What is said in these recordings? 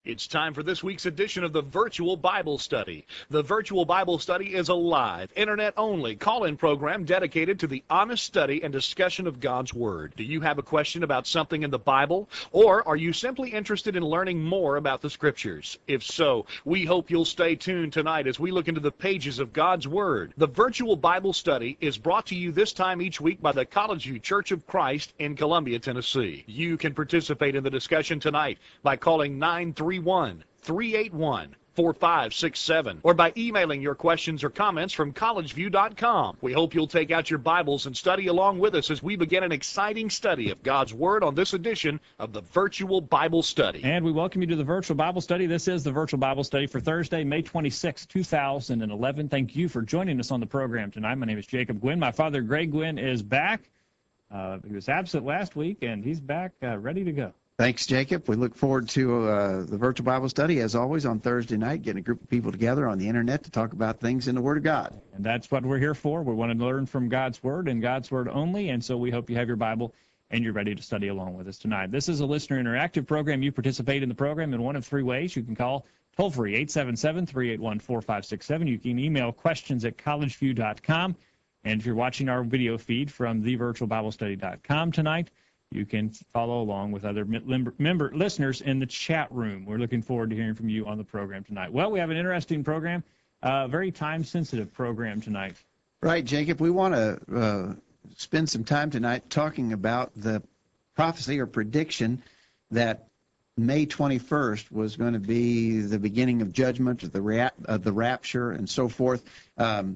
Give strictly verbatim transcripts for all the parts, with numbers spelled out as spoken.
It's time for this week's edition of the Virtual Bible Study. The Virtual Bible Study is a live, internet-only call-in program dedicated to the honest study and discussion of God's Word. Do you have a question about something in the Bible? Or are you simply interested in learning more about the Scriptures? If so, we hope you'll stay tuned tonight as we look into the pages of God's Word. The Virtual Bible Study is brought to you this time each week by the College View Church of Christ in Columbia, Tennessee. You can participate in the discussion tonight by calling nine three one, three eight one, four five six seven or by emailing your questions or comments from college view dot com. We hope you'll take out your Bibles and study along with us as we begin an exciting study of God's Word on this edition of the Virtual Bible Study. And we welcome you to the Virtual Bible Study. This is the Virtual Bible Study for Thursday, May twenty-sixth, two thousand eleven. Thank you for joining us on the program tonight. My name is Jacob Gwynn. My father, Greg Gwynn, is back. Uh, he was absent last week, and he's back uh, ready to go. Thanks, Jacob. We look forward to uh, the Virtual Bible Study, as always, on Thursday night, getting a group of people together on the Internet to talk about things in the Word of God. And that's what we're here for. We want to learn from God's Word and God's Word only, and so we hope you have your Bible and you're ready to study along with us tonight. This is a listener interactive program. You participate in the program in one of three ways. You can call toll-free eight seven seven, three eight one, four five six seven. You can email questions at college view dot com. And if you're watching our video feed from the virtual bible study dot com tonight, you can follow along with other member, member listeners in the chat room. We're looking forward to hearing from you on the program tonight. Well, we have an interesting program, a uh, very time-sensitive program tonight. Right, Jacob. We want to uh, spend some time tonight talking about the prophecy or prediction that May twenty-first was going to be the beginning of judgment, or the, ra- uh, the rapture, and so forth. Um,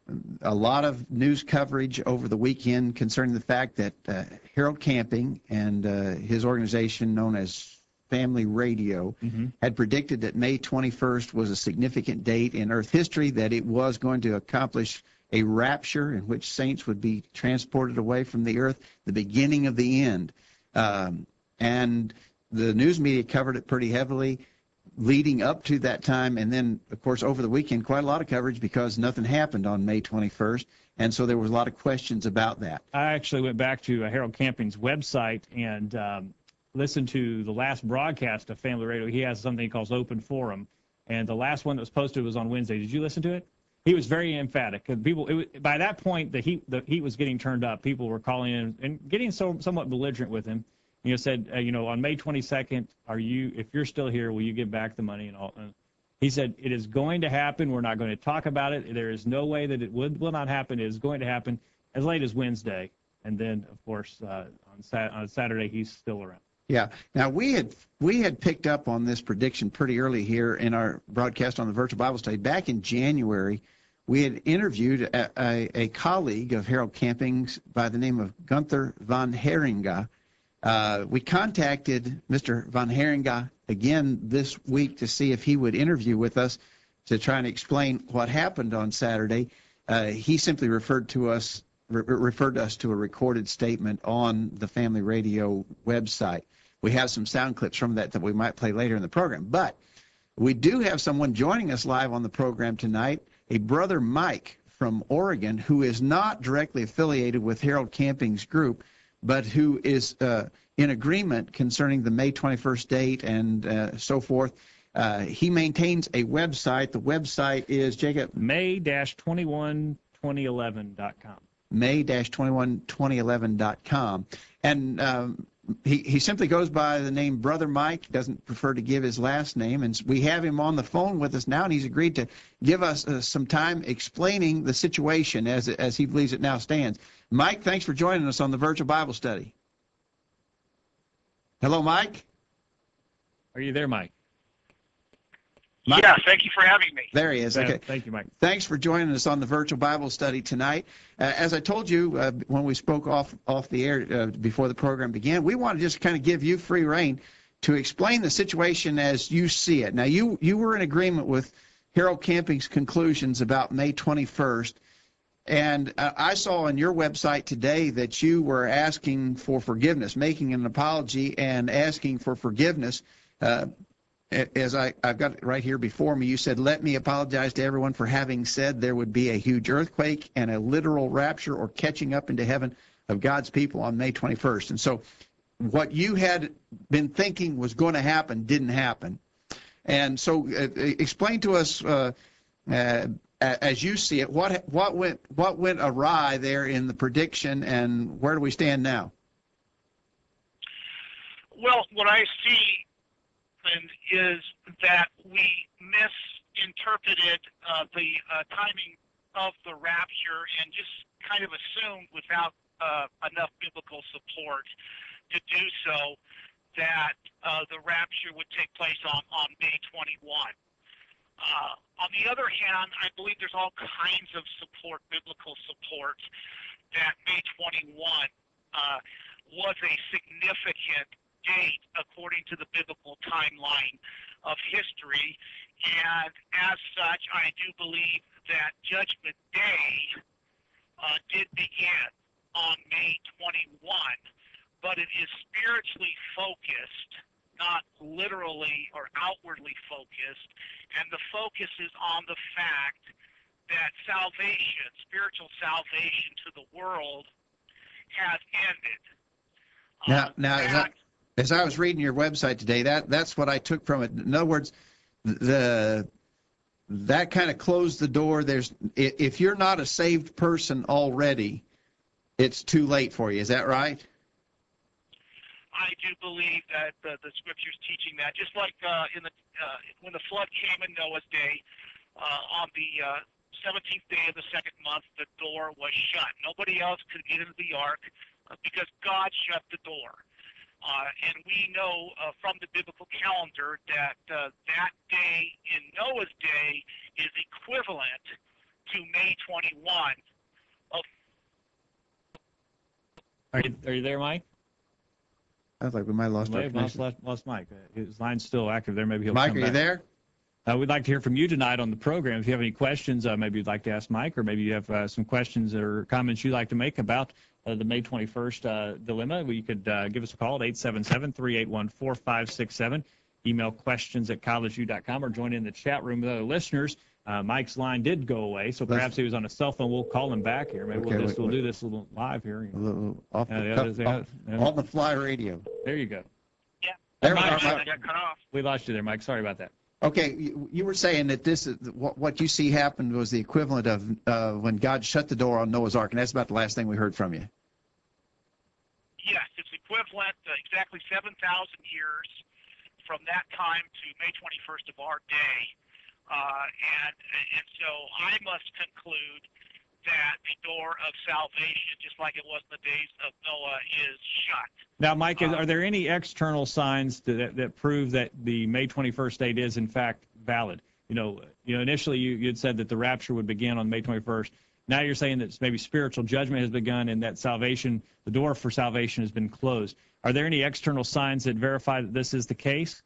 A lot of news coverage over the weekend concerning the fact that uh, Harold Camping and uh, his organization known as Family Radio mm-hmm. had predicted that May twenty-first was a significant date in Earth history, that it was going to accomplish a rapture in which saints would be transported away from the earth, the beginning of the end. Um, and the news media covered it pretty heavily leading up to that time, and then, of course, over the weekend, quite a lot of coverage because nothing happened on May twenty-first, and so there was a lot of questions about that. I actually went back to uh, Harold Camping's website and um, listened to the last broadcast of Family Radio. He has something he calls Open Forum, and the last one that was posted was on Wednesday. Did you listen to it? He was very emphatic. People, it was, by that point, the heat, the heat was getting turned up. People were calling in and getting so somewhat belligerent with him. You know, said, uh, you know, on May twenty-second, are you, if you're still here, will you give back the money and all? And he said, it is going to happen. We're not going to talk about it. There is no way that it would, will not happen. It is going to happen as late as Wednesday. And then, of course, uh, on, Sat- on Saturday, he's still around. Yeah. Now, we had we had picked up on this prediction pretty early here in our broadcast on the Virtual Bible Study. Back in January, we had interviewed a, a, a colleague of Harold Camping's by the name of Gunther von Heringa. Uh, we contacted Mister von Heringa again this week to see if he would interview with us to try and explain what happened on Saturday. Uh, he simply referred to us re- referred us to a recorded statement on the Family Radio website. We have some sound clips from that that we might play later in the program. But we do have someone joining us live on the program tonight, a brother Mike from Oregon, who is not directly affiliated with Harold Camping's group, but who is uh, in agreement concerning the May twenty-first date and uh, so forth. Uh, he maintains a website. The website is, Jacob? May twenty-one twenty eleven dot com. May twenty-one twenty eleven dot com. And um, he, he simply goes by the name Brother Mike, doesn't prefer to give his last name. And we have him on the phone with us now, and he's agreed to give us uh, some time explaining the situation as, as he believes it now stands. Mike, thanks for joining us on the Virtual Bible Study. Hello, Mike. Are you there, Mike? Mike? Yeah, thank you for having me. There he is. Okay. Thank you, Mike. Thanks for joining us on the Virtual Bible Study tonight. Uh, as I told you uh, when we spoke off, off the air uh, before the program began, we want to just kind of give you free rein to explain the situation as you see it. Now, you, you were in agreement with Harold Camping's conclusions about May twenty-first. And I saw on your website today that you were asking for forgiveness, making an apology and asking for forgiveness. Uh, as I, I've got it right here before me, you said, let me apologize to everyone for having said there would be a huge earthquake and a literal rapture or catching up into heaven of God's people on May twenty-first. And so what you had been thinking was going to happen didn't happen. And so, uh, explain to us, uh, uh, as you see it, what what went what went awry there in the prediction, and where do we stand now? Well, what I see is that we misinterpreted uh, the uh, timing of the rapture and just kind of assumed without uh, enough biblical support to do so that uh, the rapture would take place on, on May twenty-first. Uh, on the other hand, I believe there's all kinds of support, biblical support, that May twenty-first uh, was a significant date according to the biblical timeline of history, and as such, I do believe that Judgment Day uh, did begin on May twenty-first, but it is spiritually focused, not literally or outwardly focused, and the focus is on the fact that salvation, spiritual salvation to the world, has ended. Now, Um, now, as I, that, as I was reading your website today, that that's what I took from it. In other words, the that kind of closed the door. There's if you're not a saved person already, it's too late for you. Is that right? I do believe that uh, the scriptures teaching that, just like uh, in the uh, when the flood came in Noah's day, uh, on the uh, seventeenth day of the second month, the door was shut. Nobody else could get into the ark uh, because God shut the door. Uh, and we know uh, from the biblical calendar that uh, that day in Noah's day is equivalent to May twenty-first. Of Are you, are you there, Mike? I was like, we might have lost We our may have lost, connection. lost, lost Mike. Uh, His line's still active there. Maybe he'll Mike, come are back. you there? Uh, we'd like to hear from you tonight on the program. If you have any questions, uh, maybe you'd like to ask Mike, or maybe you have uh, some questions or comments you'd like to make about uh, the May twenty-first uh, dilemma, well, you could uh, give us a call at eight seven seven, three eight one, four five six seven. Email questions at college u dot com or join in the chat room with other listeners. Uh, Mike's line did go away, so perhaps he was on a cell phone. We'll call him back here. Maybe Okay, we'll, just, wait, we'll wait. do this a little live here. A little off the Yeah, yeah, cuff, yeah, off- yeah. on the fly radio. There you go. yeah, There we Mike, are, I Mike. got cut off. We lost you there, Mike. Sorry about that. Okay, you, you were saying that this is what, what you see happened was the equivalent of uh, when God shut the door on Noah's Ark, and that's about the last thing we heard from you. Yes, it's equivalent to exactly seven thousand years from that time to May twenty-first of our day. Uh, and, and so I must conclude that the door of salvation, just like it was in the days of Noah, is shut. Now, Mike, Uh, are there any external signs that, that prove that the May twenty-first date is in fact valid? You know, you know, initially you you'd said that the rapture would begin on May twenty-first. Now you're saying that maybe spiritual judgment has begun and that salvation, the door for salvation has been closed. Are there any external signs that verify that this is the case?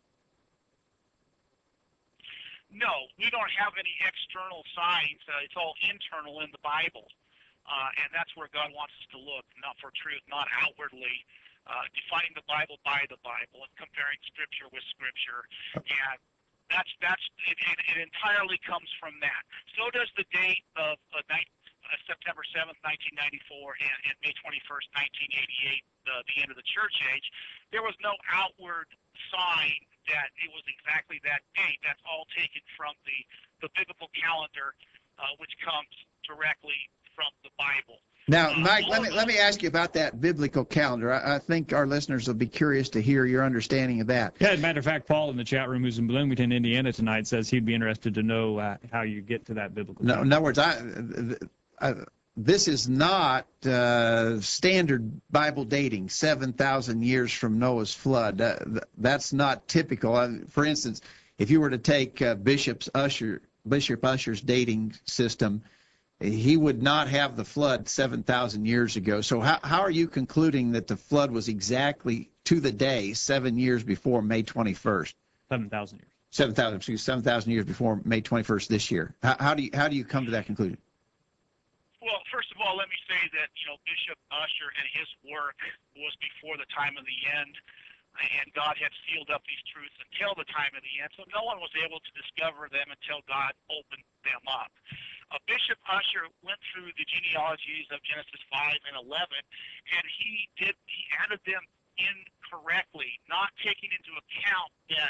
No, we don't have any external signs. Uh, it's all internal in the Bible. Uh, and that's where God wants us to look, not for truth, not outwardly, uh, defining the Bible by the Bible and comparing Scripture with Scripture. And that's that's it, it, it entirely comes from that. So does the date of uh, night, uh, September seventh, nineteen ninety-four, and, and May twenty-first, nineteen eighty-eight, uh, the end of the church age. There was no outward sign that it was exactly that date. That's all taken from the, the biblical calendar, uh, which comes directly from the Bible. Now, Uh, Mike, let all me of let me ask you about that biblical calendar. I, I think our listeners will be curious to hear your understanding of that. Yeah, as a matter of fact, Paul in the chat room, who's in Bloomington, Indiana tonight, says he'd be interested to know uh, how you get to that biblical No, calendar. in other words, I, I, this is not uh, standard Bible dating, seven thousand years from Noah's flood. Uh, that's not typical. Uh, for instance, if you were to take uh, Bishop's Usher, Bishop Usher's dating system, he would not have the flood seven thousand years ago. So how, how are you concluding that the flood was exactly to the day seven years before May twenty-first? seven thousand years. seven thousand, excuse seven thousand years before May twenty-first this year. How, how do you how do you come to that conclusion? Well, first of all, let me say that, you know, Bishop Usher and his work was before the time of the end, and God had sealed up these truths until the time of the end, so no one was able to discover them until God opened them up. Uh, Bishop Usher went through the genealogies of Genesis five and eleven, and he did he added them in correctly, not taking into account that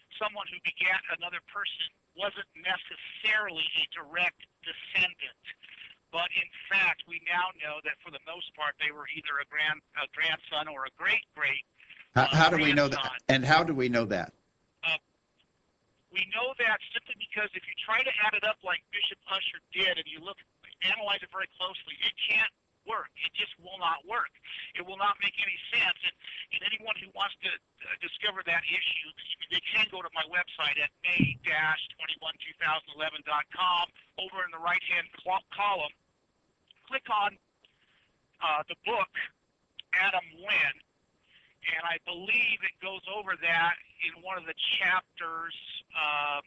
someone who begat another person wasn't necessarily a direct descendant. But in fact, we now know that for the most part, they were either a grand, a grandson or a great great. How, uh, how do we know grandson. that? And how do we know that? Uh, we know that simply because if you try to add it up like Bishop Usher did, and you look, analyze it very closely, it can't work. It just will not work. It will not make any sense. And, and anyone who wants to uh, discover that issue, they can go to my website at may dash twenty-one two thousand eleven dot com. Over in the right-hand cl- column, click on uh, the book, Adam Wynn, and I believe it goes over that in one of the chapters. Uh,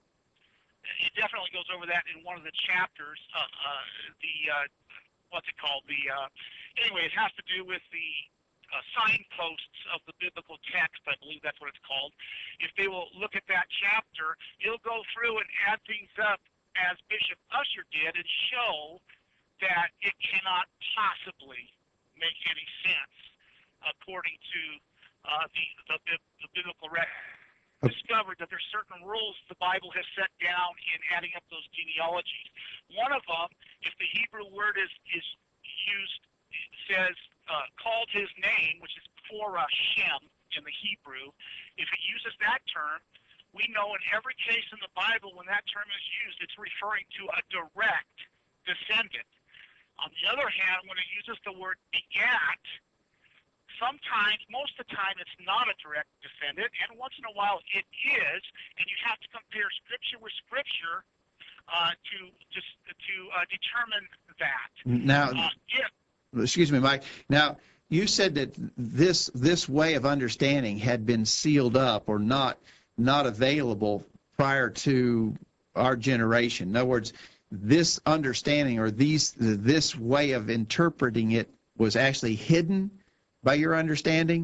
it definitely goes over that in one of the chapters. Uh, uh, the uh, what's it called? The uh, anyway, it has to do with the uh, signposts of the biblical text. I believe that's what it's called. If they will look at that chapter, it'll go through and add things up as Bishop Usher did and show that it cannot possibly make any sense according to uh, the, the the biblical record. Discovered that there's certain rules the Bible has set down in adding up those genealogies. One of them, if the Hebrew word is is used, it says uh, called his name, which is Korah Shem in the Hebrew. If it uses that term, we know in every case in the Bible when that term is used, it's referring to a direct descendant. On the other hand, when it uses the word begat, sometimes, most of the time, it's not a direct descendant, and once in a while it is, and you have to compare Scripture with Scripture uh, to just to uh, determine that. Now, uh, if, excuse me, Mike. Now, you said that this this way of understanding had been sealed up or not not available prior to our generation. In other words, this understanding or these this way of interpreting it was actually hidden by your understanding?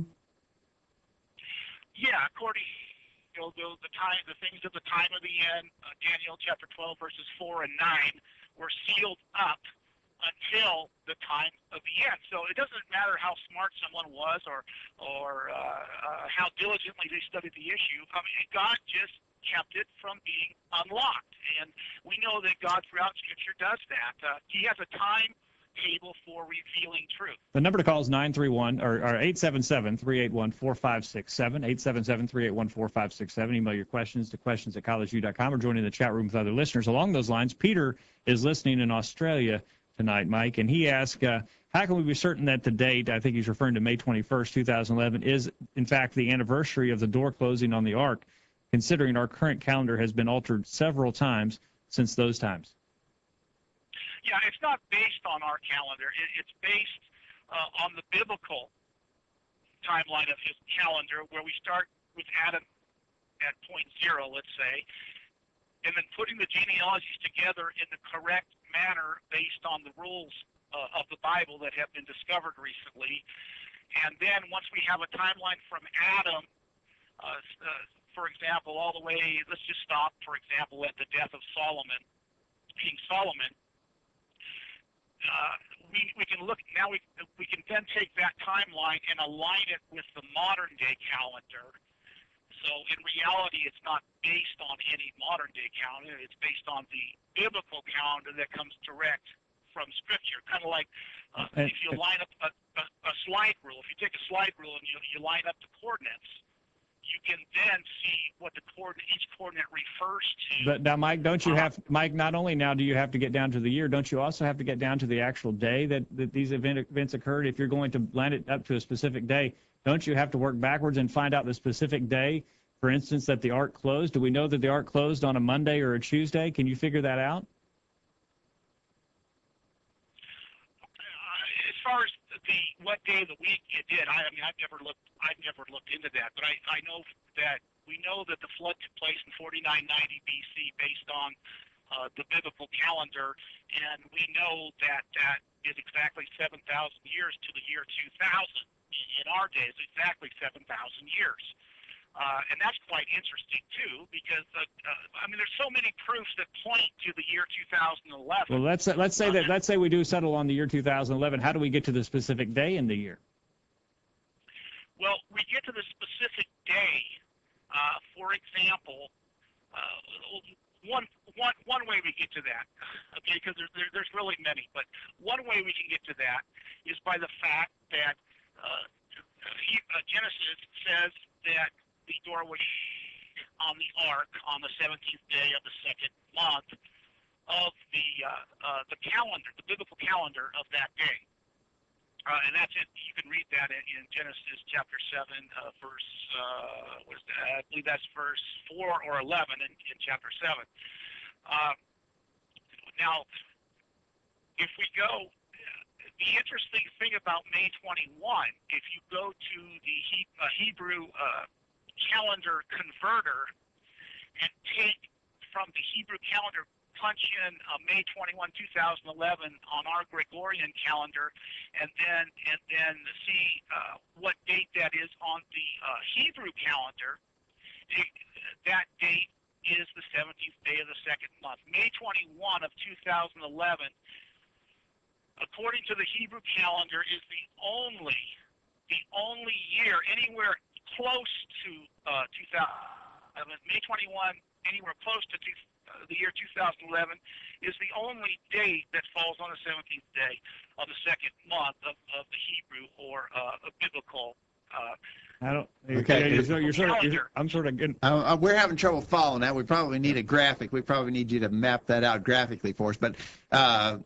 Yeah, according you know, the, the time, the things of the time of the end, uh, Daniel chapter twelve, verses four and nine, were sealed up until the time of the end. So it doesn't matter how smart someone was or or uh, uh, how diligently they studied the issue. I mean, God just kept it from being unlocked, and we know that God throughout Scripture does that. Uh, he has a time table for revealing truth. The number to call is nine three one or, or eight seven seven, three eight one, four five six seven, eight seven seven, three eight one, four five six seven. Email your questions to questions at college u dot com or join in the chat room with other listeners. Along those lines, Peter is listening in Australia tonight, Mike, and he asked, uh, how can we be certain that the date, I think he's referring to May twenty-first, two thousand eleven, is in fact the anniversary of the door closing on the ark, considering our current calendar has been altered several times since those times? Yeah, it's not based on our calendar. It, it's based uh, on the biblical timeline of his calendar, where we start with Adam at point zero, let's say, and then putting the genealogies together in the correct manner based on the rules uh, of the Bible that have been discovered recently. And then once we have a timeline from Adam, uh, uh, for example, all the way, let's just stop, for example, at the death of Solomon, King Solomon. Uh, we, we can look now. We we can then take that timeline and align it with the modern day calendar. So in reality, it's not based on any modern day calendar. It's based on the biblical calendar that comes direct from Scripture. Kind of like uh, And- if you line up a, a, a slide rule. If you take a slide rule and you you line up the coordinates, you can then see what the coordinate, each coordinate refers to. But now, Mike, don't you have, Mike, not only now do you have to get down to the year, don't you also have to get down to the actual day that, that these event, events occurred? If you're going to line it up to a specific day, don't you have to work backwards and find out the specific day, for instance, that the ark closed? Do we know that the ark closed on a Monday or a Tuesday? Can you figure that out? Uh, as far as the what day of the week it did, I, I mean, I've never looked. I've never looked into that, but I, I know that we know that the flood took place in forty-nine ninety B C based on uh, the biblical calendar, and we know that that is exactly seven thousand years to the year two thousand. In our days, exactly seven thousand years. Uh, and that's quite interesting, too, because, uh, uh, I mean, there's so many proofs that point to the year two thousand eleven. Well, let's let's say that let's say we do settle on the year two thousand eleven. How do we get to the specific day in the year? Well, we get to the specific day Uh, for example, uh, one, one, one way we get to that, okay, because there, there, there's really many, but one way we can get to that is by the fact that uh, he, uh, Genesis says that the door was on the ark on the seventeenth day of the second month of the uh, uh, the calendar, the biblical calendar of that day. Uh, and that's it. You can read that in, in Genesis chapter seven, uh, verse, uh, what is that? I believe that's verse four or eleven in, in chapter seven. Uh, now, if we go, the interesting thing about May twenty-first, if you go to the he, uh, Hebrew uh, calendar converter and take from the Hebrew calendar, punch in uh, May twenty-first, two thousand eleven on our Gregorian calendar, and then and then see uh, what date that is on the uh, Hebrew calendar. It, that date is the seventeenth day of the second month. May twenty-first of two thousand eleven, according to the Hebrew calendar, is the only the only year anywhere close to uh, two thousand. May twenty-first, anywhere close to two, uh, the year two thousand eleven, is the only date that falls on the seventeenth day of the second month of, of the Hebrew or uh, a biblical. Uh, I don't. Okay. You're, you're, you're sort of, you're, I'm sort of getting. Uh, uh, we're having trouble following that. We probably need a graphic. We probably need you to map that out graphically for us. But uh,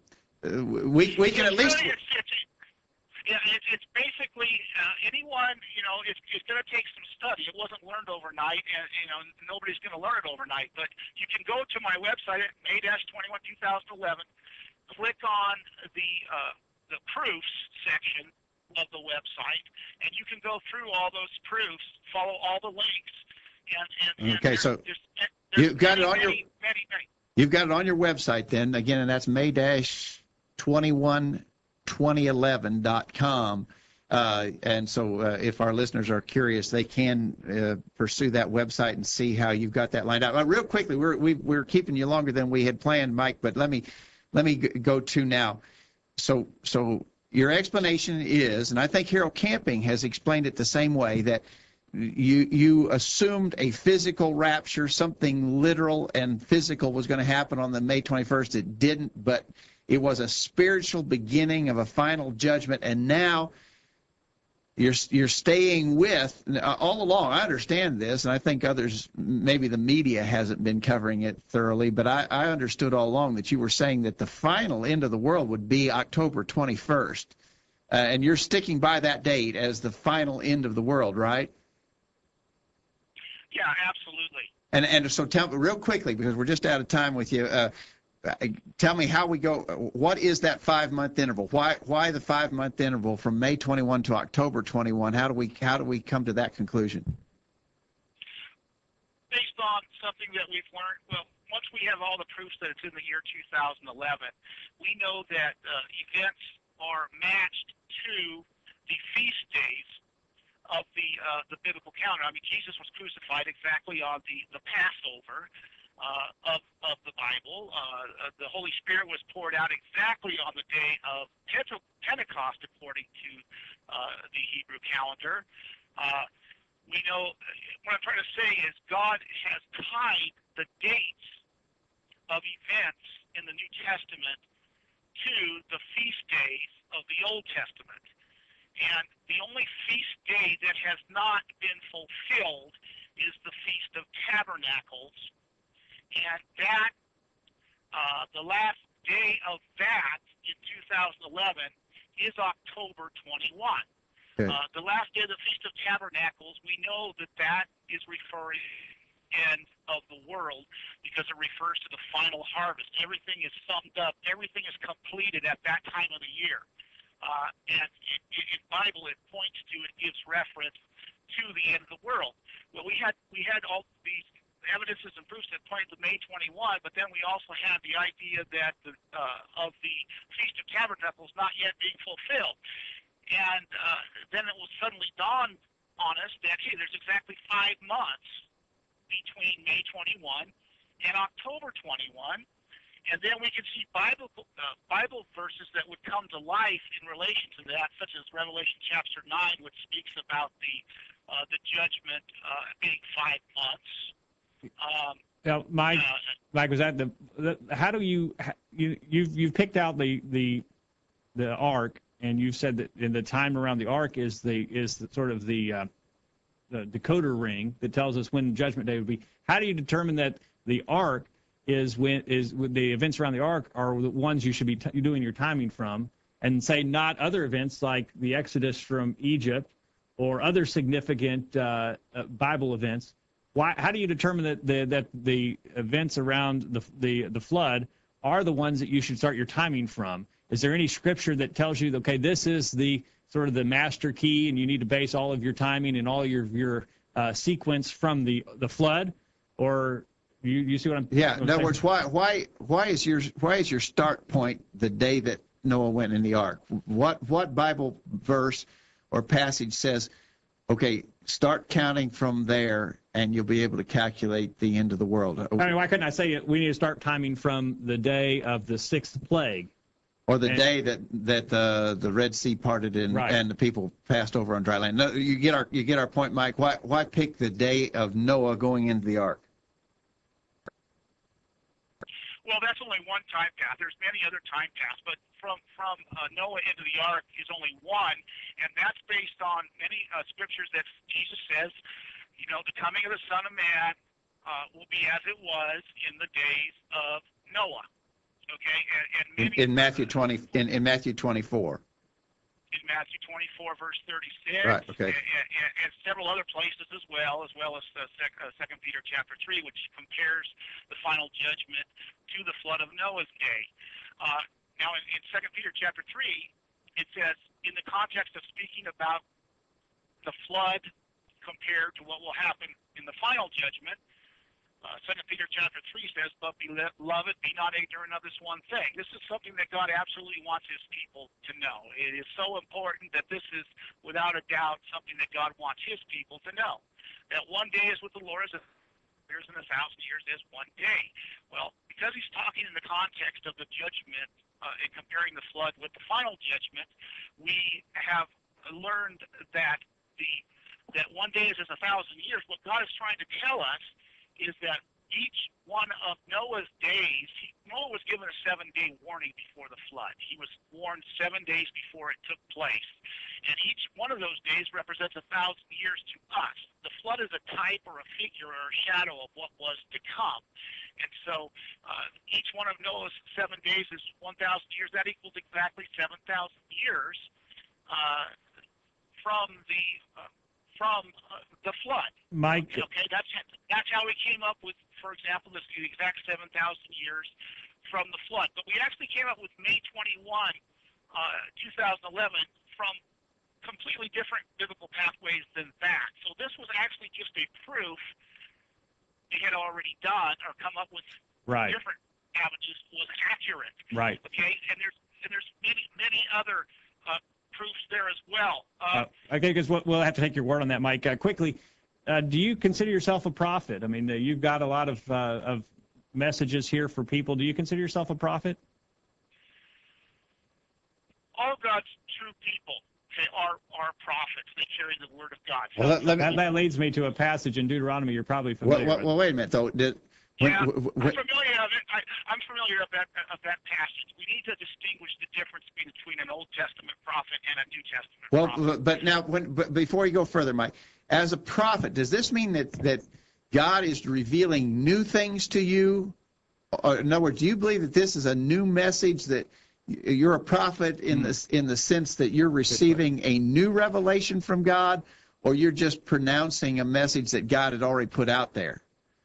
we we can at least. Really, it's, it's, yeah, it's, it's basically uh, anyone, you know, it's, it's going to take some study. It wasn't learned overnight, and, you know, nobody's going to learn it overnight. But you can go to my website at May twenty-first, two thousand eleven, click on the uh, the proofs section of the website, and you can go through all those proofs, follow all the links, and, and, Okay, and so there's, there's you've got many, it on your many, many, many. you've got it on your website then again, and that's May twenty-first, twenty eleven dot com. Uh, and so uh, if our listeners are curious, they can uh, pursue that website and see how you've got that lined out. Uh, real quickly, we're we, we're keeping you longer than we had planned, Mike, but let me let me go to now. So so your explanation is, and I think Harold Camping has explained it the same way, that you you assumed a physical rapture, something literal and physical was going to happen on the May twenty-first. It didn't, but it was a spiritual beginning of a final judgment, and now you're you're staying with all along. I understand this, and I think others, maybe the media hasn't been covering it thoroughly, but I, I understood all along that you were saying that the final end of the world would be October twenty-first, uh, and you're sticking by that date as the final end of the world, right? Yeah, absolutely. And and so tell me real quickly, because we're just out of time with you. Uh, tell me how we go. What is that five-month interval? Why why the five-month interval from May twenty-first to October twenty-first? How do we how do we come to that conclusion? Based on something that we've learned, well, once we have all the proofs that it's in the year two thousand eleven, we know that uh, events are matched to the feast days of the uh, the biblical calendar. I mean, Jesus was crucified exactly on the the Passover uh, of of the Bible. Uh, the Holy Spirit was poured out exactly on the day of Pentecost, according to uh, the Hebrew calendar. Uh, we know what I'm trying to say is God has tied the dates of events in the New Testament to the feast days of the Old Testament. And the only feast day that has not been fulfilled is the Feast of Tabernacles. And that, uh, the last day of that in two thousand eleven is October twenty-first. Okay. Uh, the last day of the Feast of Tabernacles, we know that that is referring end of the world because it refers to the final harvest. Everything is summed up. Everything is completed at that time of the year. Uh, and it, it, in Bible, it points to, it gives reference to the end of the world. Well, we had we had all these evidences and proofs that pointed to May twenty-first, but then we also had the idea that the, uh, of the Feast of Tabernacles not yet being fulfilled. And uh, then it will suddenly dawn on us that, hey, there's exactly five months between May twenty-first and October twenty-first. And then we can see Bible uh, Bible verses that would come to life in relation to that, such as Revelation chapter nine, which speaks about the uh, the judgment uh, being five months. Um, Now, Mike, uh, Mike, was that the, the how do you you you've you've picked out the the the ark, and you've said that in the time around the ark is the is the, sort of the uh, the decoder ring that tells us when Judgment Day would be. How do you determine that the ark is when is the events around the ark are the ones you should be t- doing your timing from, and say not other events like the Exodus from Egypt or other significant uh, uh, Bible events? Why? How do you determine that the that the events around the the the flood are the ones that you should start your timing from? Is there any scripture that tells you, okay, this is the sort of the master key, and you need to base all of your timing and all your your uh, sequence from the the flood, or you you see what I'm? Yeah. What I'm In other saying? words, why why why is your why is your start point the day that Noah went in the ark? What what Bible verse or passage says, okay, start counting from there, and you'll be able to calculate the end of the world? I mean, why couldn't I say it? We need to start timing from the day of the sixth plague. Or the And- day that that the the Red Sea parted and Right. and the people passed over on dry land. No, you get our you get our point, Mike. Why why pick the day of Noah going into the ark? Well, that's only one time path. There's many other time paths, but from from uh, Noah into the ark is only one, and that's based on many uh, scriptures that Jesus says, you know, the coming of the Son of Man uh, will be as it was in the days of Noah. Okay, and, and In, many, in Matthew twenty in, in Matthew twenty-four. in Matthew twenty-four, verse thirty-six, Right, okay. and, and, and several other places as well, as well as uh, sec, uh, Second Peter chapter three, which compares the final judgment to the flood of Noah's day. Uh, now, in, in Second Peter chapter three, it says, in the context of speaking about the flood compared to what will happen in the final judgment, Uh, Second Peter chapter three says, "But beloved, be not ignorant of this one thing." This is something that God absolutely wants His people to know. It is so important that this is, without a doubt, something that God wants His people to know. That one day is with the Lord as a years and a thousand years is one day. Well, because He's talking in the context of the judgment uh, and comparing the flood with the final judgment, we have learned that the that one day is as a thousand years. What God is trying to tell us is that each one of Noah's days, he, Noah was given a seven-day warning before the flood. He was warned seven days before it took place. And each one of those days represents a thousand years to us. The flood is a type or a figure or a shadow of what was to come. And so uh, each one of Noah's seven days is one thousand years. That equals exactly seven thousand years uh, from the uh, from uh, the flood. Mike, Okay, that's that's how we came up with, for example, this the exact seven thousand years from the flood. But we actually came up with May twenty-first, uh, two thousand eleven, from completely different biblical pathways than that. So this was actually just a proof they had already done or come up with right, different avenues was accurate. right. Okay, and there's and there's many many other uh, proofs there as well. Uh, Uh, okay, because we'll, we'll have to take your word on that, Mike. Uh, quickly, uh, do you consider yourself a prophet? I mean, uh, you've got a lot of uh, of messages here for people. Do you consider yourself a prophet? all God's true people, okay, are are prophets. They carry the word of God. So, Well, let, let me, That, that leads me to a passage in Deuteronomy you're probably well, familiar well, with. well, wait a minute though. Did, when, yeah, when, I'm familiar of it. I, I'm familiar of that of that passage. We need to distinguish the difference between an Old Testament prophet and a New Testament well, prophet. but now, when, but before you go further, Mike, as a prophet, does this mean that that God is revealing new things to you? Or, in other words, do you believe that this is a new message, that you're a prophet in the in the sense that you're receiving a new revelation from God, or you're just pronouncing a message that God had already put out there?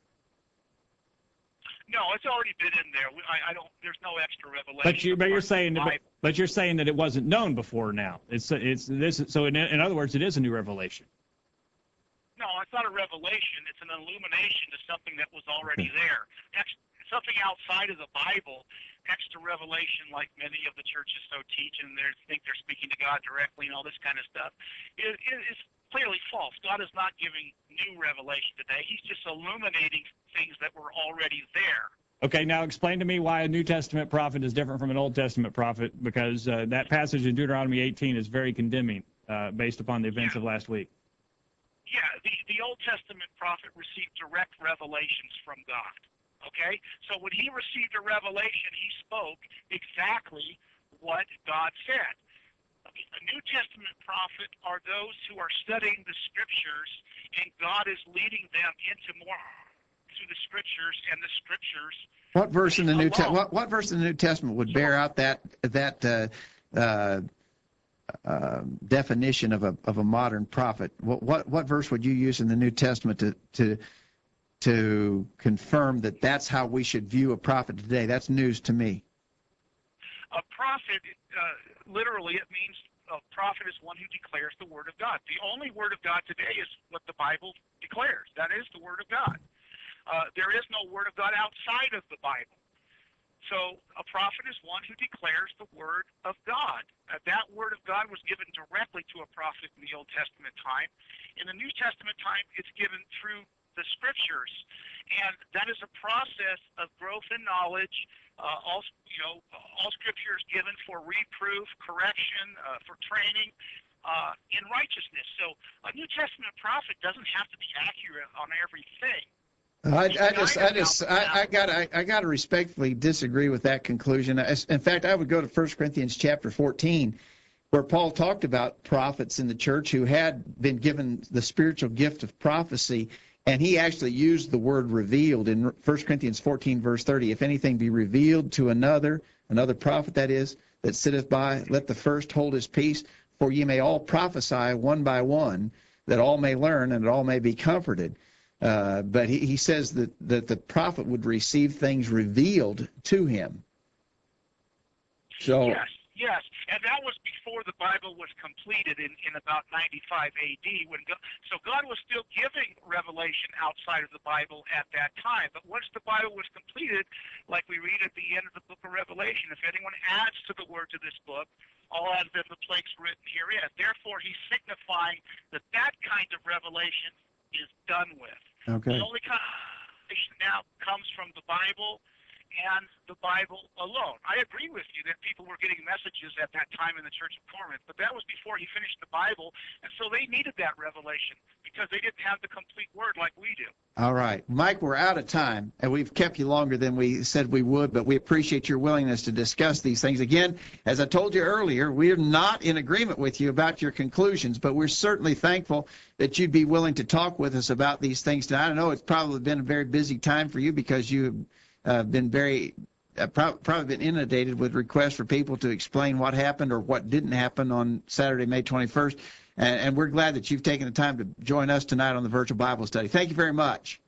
No, it's already been in there. We, I, I don't. There's no extra revelation. But you, but you're apart from saying, the but, Bible. but you're saying that it wasn't known before now. It's it's this. So in, in other words, it is a new revelation. No, it's not a revelation. It's an illumination to something that was already there. Ex- something outside of the Bible, extra revelation, like many of the churches so teach, and they think they're speaking to God directly and all this kind of stuff, is, is clearly false. God is not giving new revelation today. He's just illuminating things that were already there. Okay, now explain to me why a New Testament prophet is different from an Old Testament prophet, because uh, that passage in Deuteronomy eighteen is very condemning, uh, based upon the events Yeah. of last week. yeah, the, the Old Testament prophet received direct revelations from God. Okay? So when he received a revelation, he spoke exactly what God said. A New Testament prophet are those who are studying the Scriptures, and God is leading them into more through the Scriptures and the Scriptures. What verse in the New Te- alone. what, what verse in the New Testament would bear out that that uh, uh, uh, definition of a of a modern prophet? What, what what verse would you use in the New Testament to to to confirm that that's how we should view a prophet today? That's news to me. A prophet, uh, literally, it means a prophet is one who declares the Word of God. The only Word of God today is what the Bible declares. That is the Word of God. Uh, there is no Word of God outside of the Bible. So a prophet is one who declares the Word of God. Uh, that Word of God was given directly to a prophet in the Old Testament time. In the New Testament time, it's given through the Scriptures. And that is a process of growth in knowledge. Uh, all, you know, all Scripture is given for reproof, correction, uh, for training uh, in righteousness. So a New Testament prophet doesn't have to be accurate on everything. I, I just, I just, I, I got, I, I got to respectfully disagree with that conclusion. In fact, I would go to First Corinthians chapter fourteen, where Paul talked about prophets in the church who had been given the spiritual gift of prophecy, and he actually used the word revealed in First Corinthians fourteen, verse thirty. If anything be revealed to another, another prophet that is, that sitteth by, let the first hold his peace, for ye may all prophesy one by one, that all may learn and that all may be comforted. Uh, but he, he says that, that the prophet would receive things revealed to him. So, yes, yes, and that was before the Bible was completed in, in about ninety-five A D. When God, so God was still giving revelation outside of the Bible at that time. But once the Bible was completed, like we read at the end of the book of Revelation, if anyone adds to the words of this book, all adds them the plagues written herein. Therefore, he's signifying that that kind of revelation is done with. okay. The only kind of revelation now comes from the Bible and the Bible alone. I agree with you that people were getting messages at that time in the Church of Corinth, but that was before he finished the Bible, and so they needed that revelation because they didn't have the complete word like we do. All right. Mike, we're out of time, and we've kept you longer than we said we would, but we appreciate your willingness to discuss these things. Again, as I told you earlier, we're not in agreement with you about your conclusions, but we're certainly thankful that you'd be willing to talk with us about these things tonight. I know it's probably been a very busy time for you because you've uh, been very uh, pro- probably been inundated with requests for people to explain what happened or what didn't happen on Saturday, May twenty-first. And, and we're glad that you've taken the time to join us tonight on the Virtual Bible Study. Thank you very much.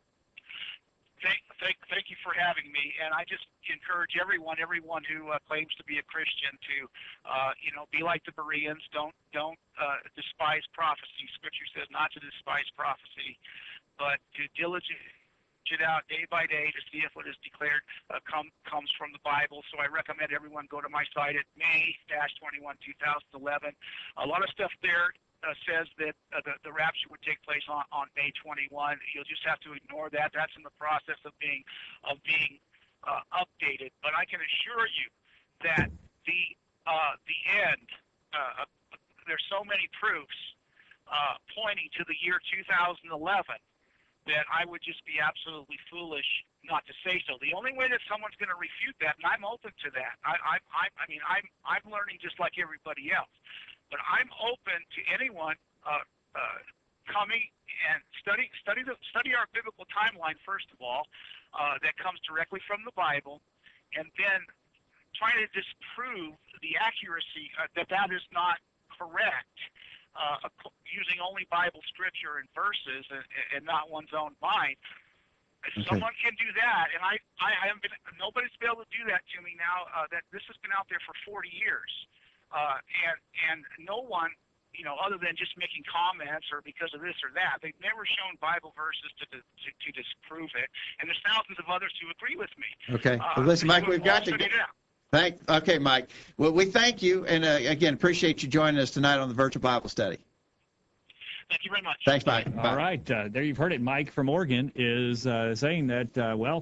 Thank, thank, thank you for having me, and I just encourage everyone, everyone who uh, claims to be a Christian, to, uh, you know, be like the Bereans. Don't, don't uh, despise prophecy. Scripture says not to despise prophecy, but to diligently it out day by day to see if what is declared uh, come, comes from the Bible. So I recommend everyone go to my site at May twenty-first, two thousand eleven. A lot of stuff there uh, says that uh, the, the rapture would take place on, on May twenty-first. You'll just have to ignore that. That's in the process of being of being uh, updated. But I can assure you that the uh, the end, uh, there's so many proofs uh, pointing to the year two thousand eleven that I would just be absolutely foolish not to say so. The only way that someone's going to refute that, and I'm open to that. I, I, I, I mean, I'm, I'm learning just like everybody else, but I'm open to anyone uh, uh, coming and study, study the, study our biblical timeline first of all, uh, that comes directly from the Bible, and then trying to disprove the accuracy uh, that that is not correct. Uh, using only Bible scripture and verses and, and not one's own mind. Okay. Someone can do that, and I, I haven't been. Nobody's been able to do that to me now. Uh, that this has been out there for forty years, uh, and and no one, you know, other than just making comments or because of this or that, they've never shown Bible verses to to, to disprove it. And there's thousands of others who agree with me. Okay. Uh, well, listen, Mike, we've got to go. Thank, okay, Mike. Well, we thank you, and uh, again, appreciate you joining us tonight on the Virtual Bible Study. Thank you very much. Thanks, Mike. All right. Uh, there you've heard it. Mike from Oregon is uh, saying that, uh, well,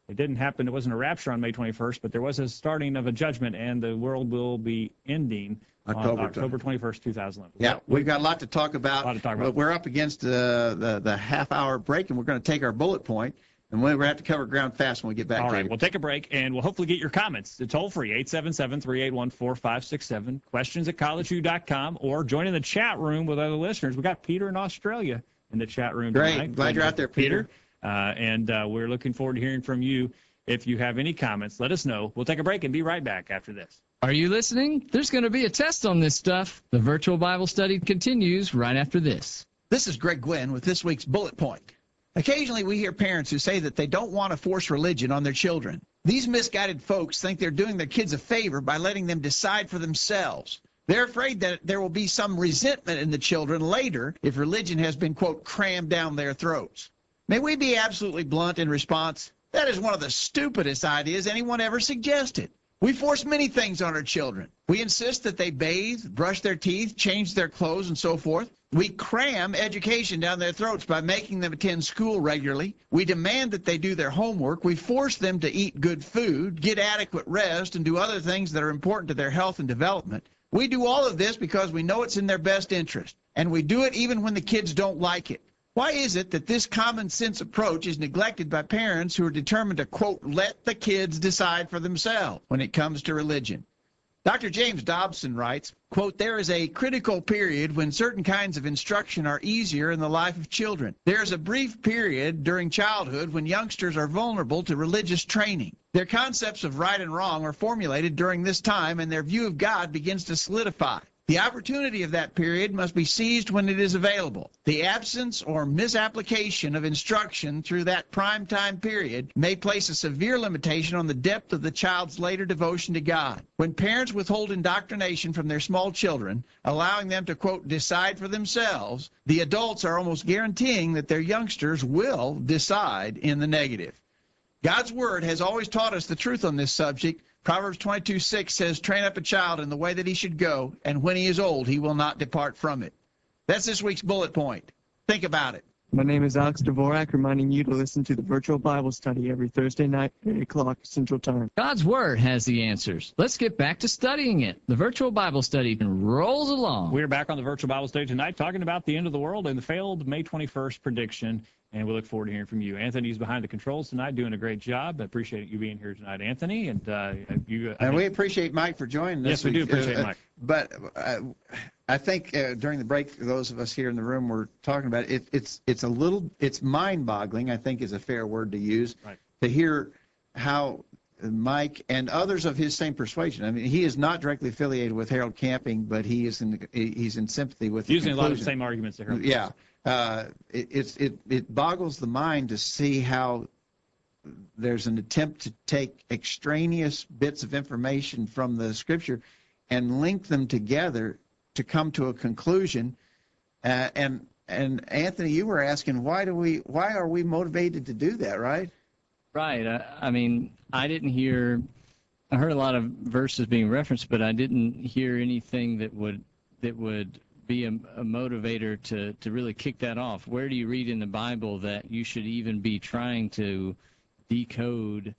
It didn't happen. It wasn't a rapture on May twenty-first, but there was a starting of a judgment, and the world will be ending October on October twenty-first, two thousand eleven. Yeah, we've got a lot to talk about. A lot to talk about. But we're up against uh, the the half hour break, and we're going to take our bullet point, and we're going to have to cover ground fast when we get back. All right, to we'll take a break, and we'll hopefully get your comments. It's toll free, eight seven seven, three eight one, four five six seven, questions at college u dot com, or join in the chat room with other listeners. We got Peter in Australia in the chat room Great. tonight. Glad you're out there, Peter. Uh, and uh, we're looking forward to hearing from you. If you have any comments, let us know. We'll take a break and be right back after this. Are you listening? There's going to be a test on this stuff. The virtual Bible study continues right after this. This is Greg Gwynn with this week's bullet point. Occasionally we hear parents who say that they don't want to force religion on their children. These misguided folks think they're doing their kids a favor by letting them decide for themselves. They're afraid that there will be some resentment in the children later if religion has been, quote, crammed down their throats. May we be absolutely blunt in response? That is one of the stupidest ideas anyone ever suggested. We force many things on our children. We insist that they bathe, brush their teeth, change their clothes, and so forth. We cram education down their throats by making them attend school regularly. We demand that they do their homework. We force them to eat good food, get adequate rest, and do other things that are important to their health and development. We do all of this because we know it's in their best interest, and we do it even when the kids don't like it. Why is it that this common sense approach is neglected by parents who are determined to, quote, let the kids decide for themselves when it comes to religion? Doctor James Dobson writes, quote, there is a critical period when certain kinds of instruction are easier in the life of children. There is a brief period during childhood when youngsters are vulnerable to religious training. Their concepts of right and wrong are formulated during this time, and their view of God begins to solidify. The opportunity of that period must be seized when it is available. The absence or misapplication of instruction through that prime time period may place a severe limitation on the depth of the child's later devotion to God. When parents withhold indoctrination from their small children, allowing them to, quote, decide for themselves, the adults are almost guaranteeing that their youngsters will decide in the negative. God's Word has always taught us the truth on this subject. Proverbs twenty-two six says, train up a child in the way that he should go, and when he is old, he will not depart from it. That's this week's bullet point. Think about it. My name is Alex Dvorak, reminding you to listen to the virtual Bible study every Thursday night at eight o'clock Central Time. God's Word has the answers. Let's get back to studying it. The virtual Bible study rolls along. We're back on the virtual Bible study tonight talking about the end of the world and the failed May twenty-first prediction, and we look forward to hearing from you. Anthony's behind the controls tonight, doing a great job. I appreciate you being here tonight, Anthony. And uh, you. I And think, we appreciate Mike for joining us. Yes, we do appreciate uh, Mike. But uh, I think uh, during the break, those of us here in the room were talking about it. It's it's a little it's mind-boggling, I think, is a fair word to use, Right. to hear how Mike and others of his same persuasion. I mean, he is not directly affiliated with Harold Camping, but he is in he's in sympathy with the Using a lot of the conclusion. same arguments that Harold. Yeah, uh, it, it's it it boggles the mind to see how there's an attempt to take extraneous bits of information from the Scripture and link them together to come to a conclusion. Uh, and and Anthony, you were asking, why do we why are we motivated to do that, right? Right. I, I mean, I didn't hear, I heard a lot of verses being referenced, but I didn't hear anything that would that would be a, a motivator to, to really kick that off. Where do you read in the Bible that you should even be trying to decode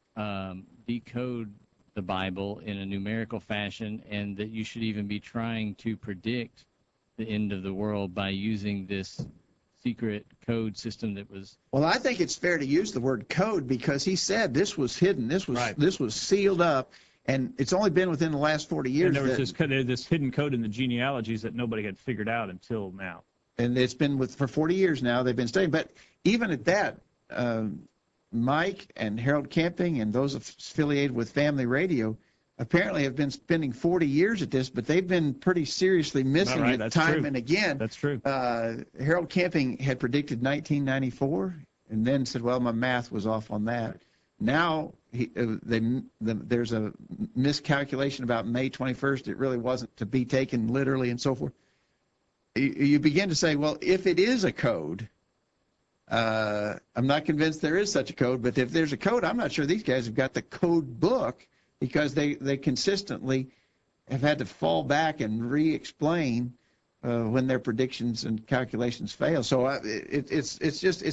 um, decode the Bible in a numerical fashion, and that you should even be trying to predict the end of the world by using this secret code system that was Well, I think it's fair to use the word code because he said this was hidden, this was Right. this was sealed up, and it's only been within the last forty years. And there was that, this, co- this hidden code in the genealogies that nobody had figured out until now. and it's been with for forty years now. They've been studying, but even at that, um, Mike and Harold Camping and those affiliated with Family Radio apparently have been spending forty years at this, but they've been pretty seriously missing right, it that's time true. and again. That's true. Uh, Harold Camping had predicted nineteen ninety-four, and then said, "Well, my math was off on that." Now he, uh, they, the, there's a miscalculation about May twenty-first. It really wasn't to be taken literally, and so forth. You, you begin to say, "Well, if it is a code." Uh, I'm not convinced there is such a code, but if there's a code, I'm not sure these guys have got the code book, because they, they consistently have had to fall back and re-explain uh, when their predictions and calculations fail. So I, it, it's it's just it's a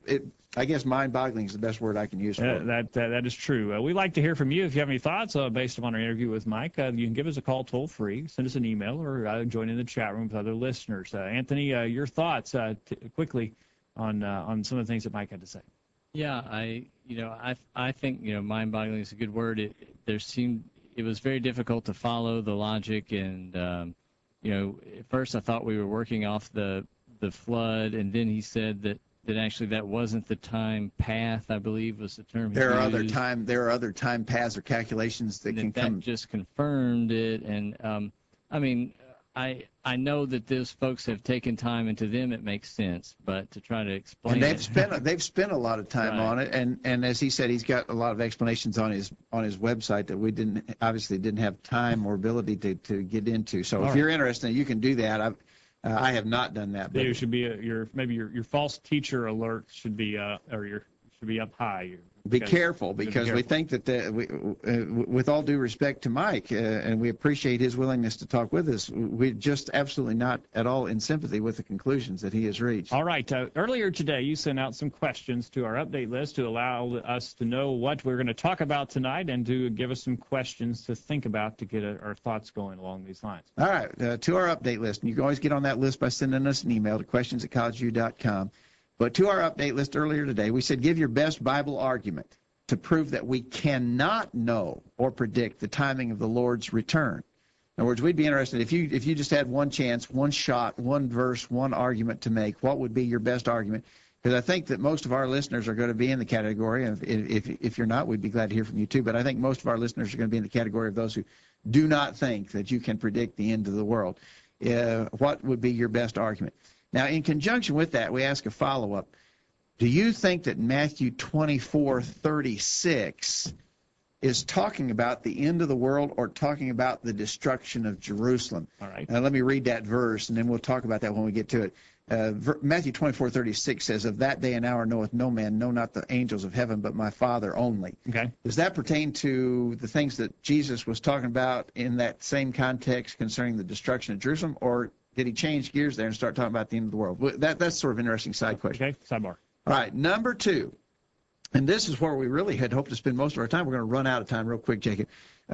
it, I guess mind-boggling is the best word I can use for Uh, it. that, that that is true. Uh, we'd like to hear from you. If you have any thoughts uh, based upon our interview with Mike, uh, you can give us a call toll free, send us an email, or uh, join in the chat room with other listeners. Uh, Anthony, uh, your thoughts uh, t- quickly on uh, on some of the things that Mike had to say. Yeah, I you know I I think you know mind-boggling is a good word. It, there seemed it was very difficult to follow the logic, and um, you know at first I thought we were working off the the flood, and then he said that. that actually that wasn't the time path, I believe was the term he There are used. other time there are other time paths or calculations that, that, can that come. just confirmed it. And um, I mean, I I know that those folks have taken time, and to them it makes sense. But to try to explain And they've it, spent they've spent a lot of time Right. on it, and and as he said, he's got a lot of explanations on his on his website that we didn't obviously didn't have time or ability to, to get into. So All if right. you're interested, you can do that. I've uh, I have not done that. But You should be a, your maybe your, your false teacher alert should be uh, or your should be up high. Your, be because- careful be because we careful. think that the, we, uh, with all due respect to Mike, uh, and we appreciate his willingness to talk with us, we're just absolutely not at all in sympathy with the conclusions that he has reached. All right. Uh, earlier today, you sent out some questions to our update list to allow us to know what we're going to talk about tonight and to give us some questions to think about to get uh our thoughts going along these lines. All right, uh, to our update list. And you can always get on that list by sending us an email to questions at college u dot com. But to our update list earlier today, we said give your best Bible argument to prove that we cannot know or predict the timing of the Lord's return. In other words, we'd be interested if you if you just had one chance, one shot, one verse, one argument to make, what would be your best argument? Because I think that most of our listeners are going to be in the category, and if, if, if you're not, we'd be glad to hear from you too, but I think most of our listeners are going to be in the category of those who do not think that you can predict the end of the world. Uh, what would be your best argument? Now, in conjunction with that, we ask a follow-up. Do you think that Matthew twenty-four thirty-six is talking about the end of the world or talking about the destruction of Jerusalem? All right. Now, let me read that verse, and then we'll talk about that when we get to it. Uh, ver- Matthew twenty-four thirty-six says, "Of that day and hour knoweth no man, no, not the angels of heaven, but my Father only." Okay. Does that pertain to the things that Jesus was talking about in that same context concerning the destruction of Jerusalem, or did he change gears there and start talking about the end of the world? Well, That, that's sort of an interesting side question. Okay. Sidebar. All right, number two, and this is where we really had hoped to spend most of our time. We're going to run out of time real quick, Jacob.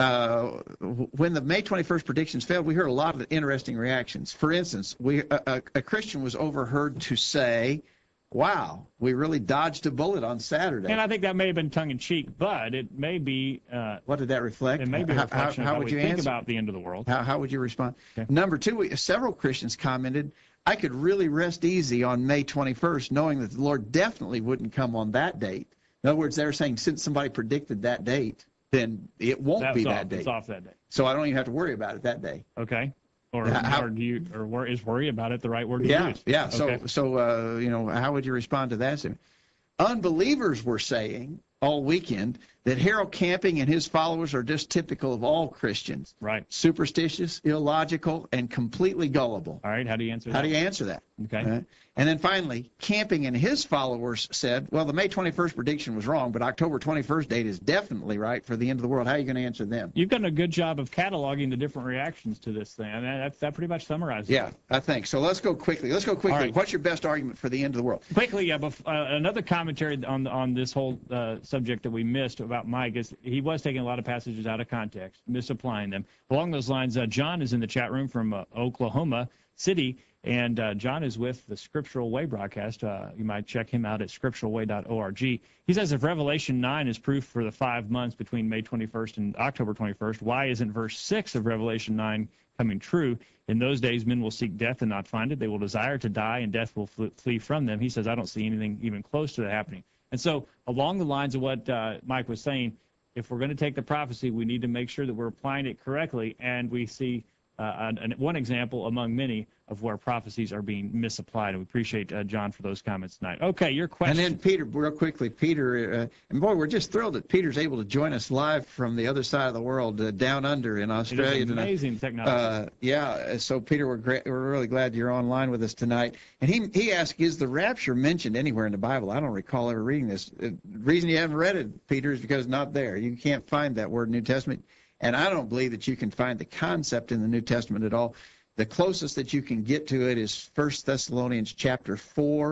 Uh, when the May twenty-first predictions failed, we heard a lot of interesting reactions. For instance, we a, a, a Christian was overheard to say, "Wow, we really dodged a bullet on Saturday." And I think that may have been tongue-in-cheek, but it may be uh, What did that reflect? it may be a How- reflection how, of how how would we you think answer? about the end of the world. How, how would you respond? Okay. Number two, we, several Christians commented, "I could really rest easy on May twenty-first knowing that the Lord definitely wouldn't come on that date." In other words, they're saying since somebody predicted that date, then it won't That's be off. that date. It's off that day. So I don't even have to worry about it that day. Okay. Or, How- or do you or wor- is worry about it the right word to Yeah, use? yeah. So, Okay. so uh, you know, how would you respond to that? Unbelievers were saying all weekend that Harold Camping and his followers are just typical of all Christians. Right. Superstitious, illogical, and completely gullible. All right. How do you answer How that? do you answer that? Okay. Uh, and then finally, Camping and his followers said, well, the May twenty-first prediction was wrong, but October twenty-first date is definitely right for the end of the world. How are you going to answer them? You've done a good job of cataloging the different reactions to this thing, and that, that pretty much summarizes Yeah, it. I think. So let's go quickly. Let's go quickly. All right. What's your best argument for the end of the world? Quickly, yeah, bef- uh, another commentary on on this whole uh, subject that we missed about Mike is he was taking a lot of passages out of context, misapplying them. Along those lines, uh, John is in the chat room from uh, Oklahoma City, and uh, John is with the Scriptural Way broadcast. Uh, you might check him out at scriptural way dot org. He says if Revelation nine is proof for the five months between May twenty-first and October twenty-first, why isn't verse six of Revelation nine coming true? In those days, men will seek death and not find it. They will desire to die, and death will fl- flee from them. He says, I don't see anything even close to that happening. And so along the lines of what uh, Mike was saying, if we're going to take the prophecy, we need to make sure that we're applying it correctly, and we see uh, an, an, one example among many of where prophecies are being misapplied. And we appreciate uh, John for those comments tonight. Okay, your question. And then Peter, real quickly, Peter, uh, and boy, we're just thrilled that Peter's able to join us live from the other side of the world, uh, down under in it Australia is tonight. amazing technology. Uh, yeah, so Peter, we're great, we're really glad you're online with us tonight. And he he asked, is the rapture mentioned anywhere in the Bible? I don't recall ever reading this. The reason you haven't read it, Peter, is because it's not there. You can't find that word in the New Testament. And I don't believe that you can find the concept in the New Testament at all. The closest that you can get to it is First Thessalonians chapter four,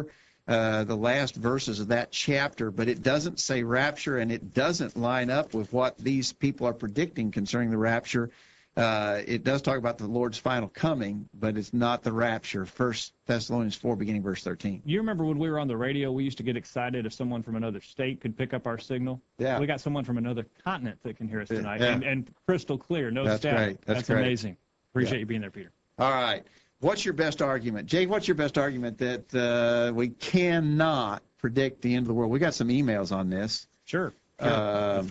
uh, the last verses of that chapter, but it doesn't say rapture, and it doesn't line up with what these people are predicting concerning the rapture. Uh, it does talk about the Lord's final coming, but it's not the rapture. First Thessalonians four, beginning verse thirteen. You remember when we were on the radio, we used to get excited if someone from another state could pick up our signal? Yeah. We got someone from another continent that can hear us tonight, Yeah. and, and crystal clear, no That's static. great. That's That's great. amazing. Appreciate Yeah. you being there, Peter. All right. What's your best argument? Jay, what's your best argument that uh, we cannot predict the end of the world? We got some emails on this. Sure. Uh,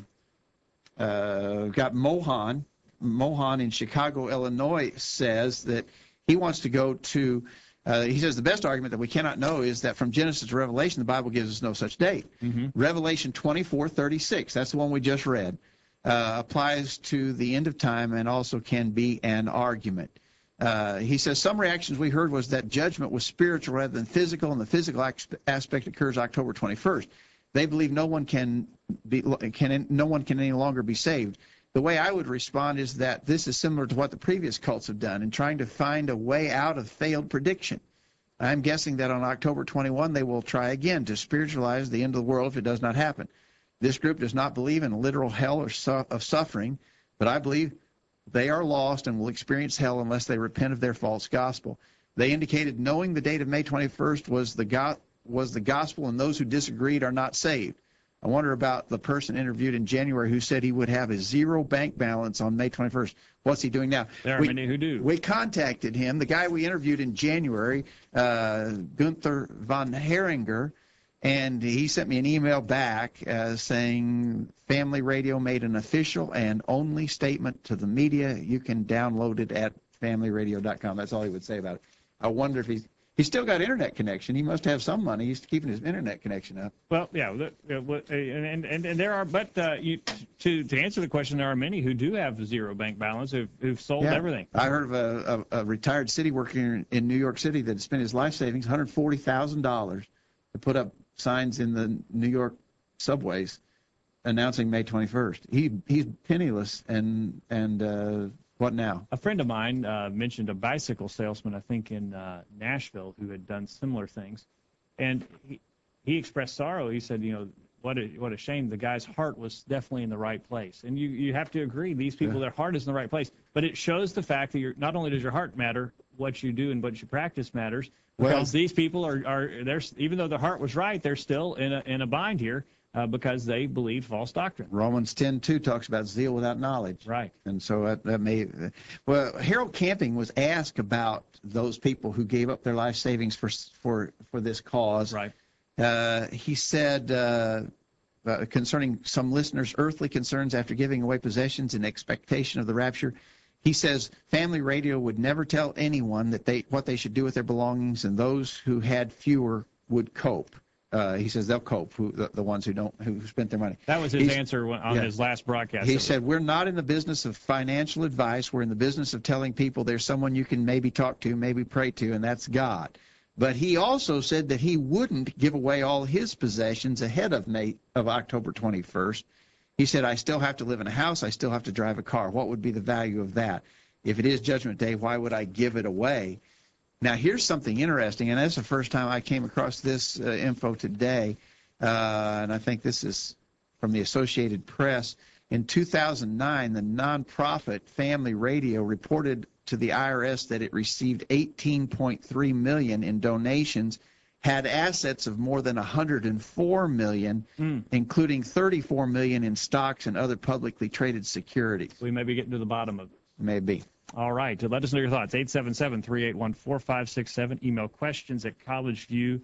uh, we've got Mohan. Mohan in Chicago, Illinois says that he wants to go to, uh, he says the best argument that we cannot know is that from Genesis to Revelation, the Bible gives us no such date. Mm-hmm. Revelation twenty-four thirty-six, that's the one we just read, uh, applies to the end of time and also can be an argument. Uh, he says some reactions we heard was that judgment was spiritual rather than physical, and the physical aspect occurs October twenty-first. They believe no one can be, can no one can any longer be saved. The way I would respond is that this is similar to what the previous cults have done in trying to find a way out of failed prediction. I'm guessing that on October twenty-first they will try again to spiritualize the end of the world if it does not happen. This group does not believe in a literal hell or su- of suffering, but I believe they are lost and will experience hell unless they repent of their false gospel. They indicated knowing the date of May twenty-first was the go- was the gospel, and those who disagreed are not saved. I wonder about the person interviewed in January who said he would have a zero bank balance on May twenty-first. What's he doing now? There are we, many who do. We contacted him, the guy we interviewed in January, uh, Gunther von Heringer, and he sent me an email back uh, saying Family Radio made an official and only statement to the media. You can download it at family radio dot com. That's all he would say about it. I wonder if he's he's still got internet connection. He must have some money. He's keeping his internet connection up. Well, yeah, the- uh, what- uh, and, and and there are, but uh, you, to to answer the question, there are many who do have zero bank balance who've, who've sold Yeah. everything. I heard of a, a, a retired city worker in, in New York City that spent his life savings, one hundred forty thousand dollars, to put up signs in the New York subways announcing May twenty-first. He he's penniless, and and uh, what now? A friend of mine uh, mentioned a bicycle salesman, I think in uh, Nashville, who had done similar things, and he, he expressed sorrow. He said, you know, what a what a shame. The guy's heart was definitely in the right place, and you you have to agree. These people, Yeah. their heart is in the right place, but it shows the fact that you're not only does your heart matter, what you do and what you practice matters. Well- Because these people are are there's even though their heart was right, they're still in a in a bind here uh, because they believe false doctrine. Romans ten two talks about zeal without knowledge. Right. And so that, that may, well, Harold Camping was asked about those people who gave up their life savings for for for this cause. Right. Uh, he said uh, uh, concerning some listeners' earthly concerns after giving away possessions in expectation of the rapture, he says Family Radio would never tell anyone that they what they should do with their belongings, and those who had fewer would cope. Uh, he says they'll cope, who, the, the ones who don't who spent their money. That was his He's- answer when- on yeah. his last broadcast. He said, we're not in the business of financial advice. We're in the business of telling people there's someone you can maybe talk to, maybe pray to, and that's God. But he also said that he wouldn't give away all his possessions ahead of May of October twenty-first. He said, I still have to live in a house. I still have to drive a car. What would be the value of that? If it is Judgment Day, why would I give it away? Now, here's something interesting, and that's the first time I came across this uh, info today, uh, and I think this is from the Associated Press. In two thousand nine, the nonprofit Family Radio reported to the I R S that it received eighteen point three million dollars in donations, had assets of more than one hundred four million dollars, Mm. including thirty-four million dollars in stocks and other publicly traded securities. We may be getting to the bottom of it. Maybe. All right. Let us know your thoughts. eight seven seven, three eight one, four five six seven. Email questions at collegeview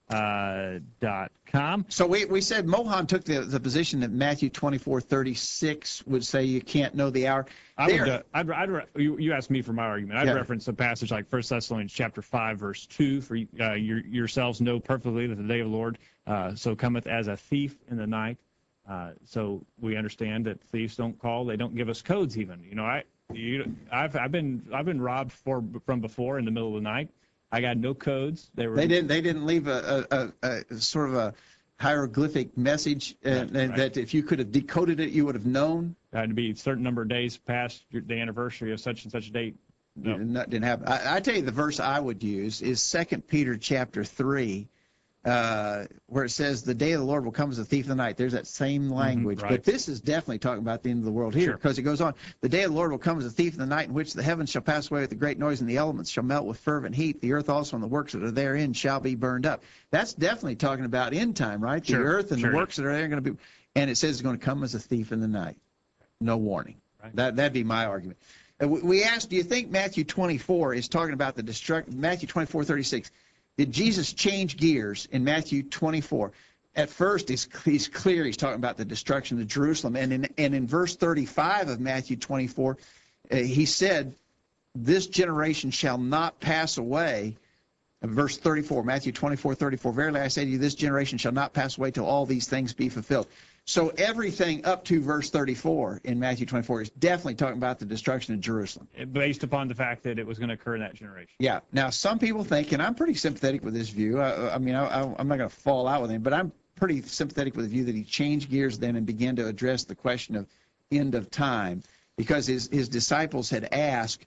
dot com. So we, we said Mohan took the, the position that Matthew twenty-four thirty-six would say you can't know the hour. I There- would, uh, I'd, I'd, re- you, you asked me for my argument. I'd Yeah. reference a passage like First Thessalonians chapter five, verse two, for uh, your, yourselves know perfectly that the day of the Lord uh, so cometh as a thief in the night. Uh, so we understand that thieves don't call; they don't give us codes even. You know, I, you, I've, I've been, I've been robbed for from before in the middle of the night. I got no codes. They were. They didn't. They didn't leave a, a, a, a sort of a hieroglyphic message, uh, Right, right. that if you could have decoded it, you would have known. Had to be a certain number of days past your, the anniversary of such and such a date. No. That didn't happen. I, I tell you, the verse I would use is Second Peter chapter three, uh, where it says the day of the Lord will come as a thief in the night. There's that same language. right. But this is definitely talking about the end of the world here, Sure. because it goes on. The day of the Lord will come as a thief in the night, in which the heavens shall pass away with a great noise, and the elements shall melt with fervent heat. The earth also and the works that are therein shall be burned up. That's definitely talking about end time, right? The Sure. earth and Sure. the works that are there are going to be. And it says it's going to come as a thief in the night. No warning. Right. That, that'd be my argument. Uh, we- We asked, do you think Matthew twenty-four is talking about the destruct? Matthew twenty-four thirty-six. Did Jesus change gears in Matthew twenty-four? At first, it's, he's clear he's talking about the destruction of Jerusalem. And in, and in verse thirty-five of Matthew twenty-four, uh, he said, this generation shall not pass away. Uh, Verse thirty-four, Matthew twenty-four thirty-four, verily I say to you, this generation shall not pass away till all these things be fulfilled. So everything up to verse thirty-four in Matthew twenty-four is definitely talking about the destruction of Jerusalem. Based upon the fact that it was going to occur in that generation. Yeah. Now, some people think, and I'm pretty sympathetic with this view. I, I mean, I, I, I'm not going to fall out with him, but I'm pretty sympathetic with the view that he changed gears then and began to address the question of end of time, because his, his disciples had asked,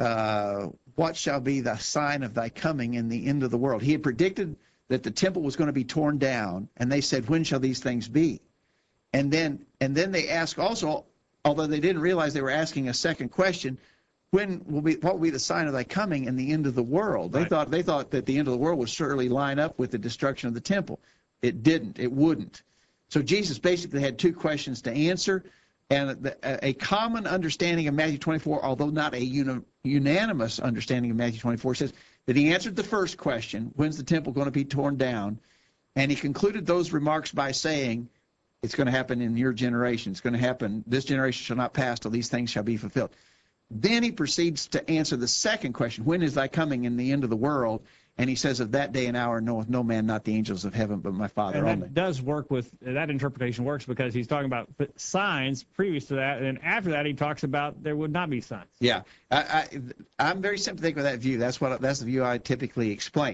uh, what shall be the sign of thy coming in the end of the world? He had predicted that the temple was going to be torn down, and they said, when shall these things be? And then, and then they ask also, although they didn't realize they were asking a second question, when will be what will be the sign of thy coming and the end of the world? They Right. thought they thought that the end of the world would surely line up with the destruction of the temple. It didn't. It wouldn't. So Jesus basically had two questions to answer, and the, a common understanding of Matthew twenty-four, although not a uni, unanimous understanding of Matthew twenty-four, says that he answered the first question, when's the temple going to be torn down? And he concluded those remarks by saying, it's going to happen in your generation. It's going to happen. This generation shall not pass till these things shall be fulfilled. Then he proceeds to answer the second question, when is thy coming in the end of the world? And he says, of that day and hour knoweth no man, not the angels of heaven, but my Father And only. that does work with, that interpretation works because he's talking about signs previous to that, and after that he talks about there would not be signs. Yeah, I, I, I'm very sympathetic with that view. That's what that's the view I typically explain.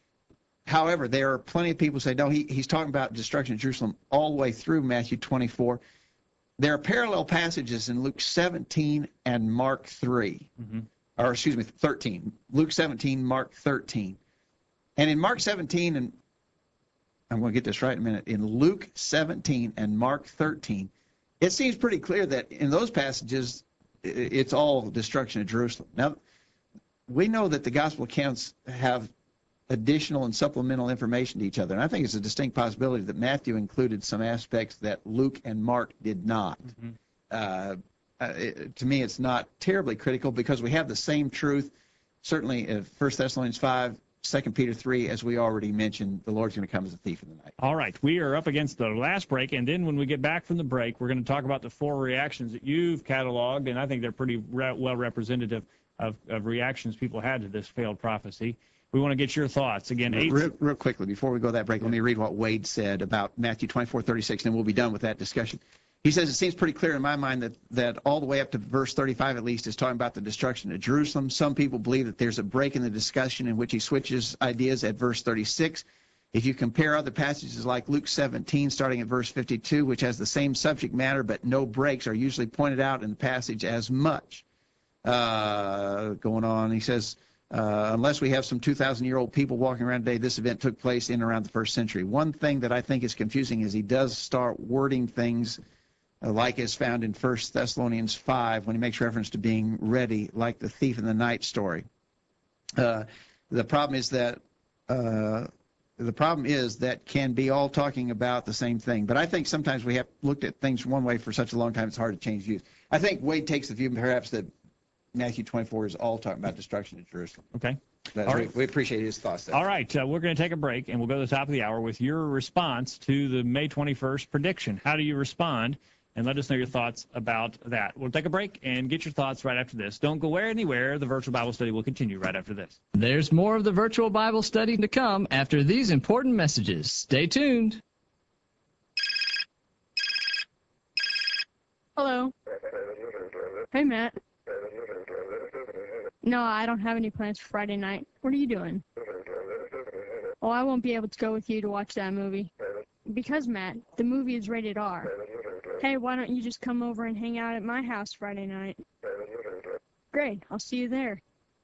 However, there are plenty of people who say, no, he, he's talking about destruction of Jerusalem all the way through Matthew twenty-four. There are parallel passages in Luke seventeen and Mark three, Mm-hmm. or excuse me, thirteen. Luke seventeen, Mark thirteen. And in Mark seventeen, and I'm going to get this right in a minute, in Luke seventeen and Mark thirteen, it seems pretty clear that in those passages, it's all destruction of Jerusalem. Now, we know that the gospel accounts have additional and supplemental information to each other. And I think it's a distinct possibility that Matthew included some aspects that Luke and Mark did not. Mm-hmm. Uh, uh, it, to me, it's not terribly critical because we have the same truth, certainly in First Thessalonians five, Second Peter three, as we already mentioned, the Lord's going to come as a thief in the night. All right, we are up against the last break, and then when we get back from the break, we're going to talk about the four reactions that you've cataloged, and I think they're pretty re- well representative of, of reactions people had to this failed prophecy. We want to get your thoughts. Again, eight... Real, real quickly, before we go to that break, let me read what Wade said about Matthew twenty-four thirty-six, and then we'll be done with that discussion. He says, it seems pretty clear in my mind that, that all the way up to verse thirty-five at least is talking about the destruction of Jerusalem. Some people believe that there's a break in the discussion in which he switches ideas at verse thirty-six. If you compare other passages like Luke seventeen, starting at verse fifty-two, which has the same subject matter but no breaks, are usually pointed out in the passage as much. Uh, going on, he says, uh, unless we have some two thousand year old people walking around today, this event took place in around the first century. One thing that I think is confusing is he does start wording things uh, like is found in First Thessalonians five when he makes reference to being ready, like the thief in the night story. Uh, the problem is that uh, the problem is that can be all talking about the same thing. But I think sometimes we have looked at things one way for such a long time, it's hard to change views. I think Wade takes the view perhaps that Matthew twenty-four is all talking about destruction of Jerusalem. Okay. That's, All we, right. we appreciate his thoughts there. All right, uh, we're going to take a break, and we'll go to the top of the hour with your response to the May twenty-first prediction. How do you respond? And let us know your thoughts about that. We'll take a break and get your thoughts right after this. Don't go anywhere. The virtual Bible study will continue right after this. There's more of the virtual Bible study to come after these important messages. Stay tuned. Hello. Hey, Matt. No, I don't have any plans for Friday night. What are you doing? Oh, I won't be able to go with you to watch that movie. Because, Matt, the movie is rated R. Hey, why don't you just come over and hang out at my house Friday night? Great, I'll see you there.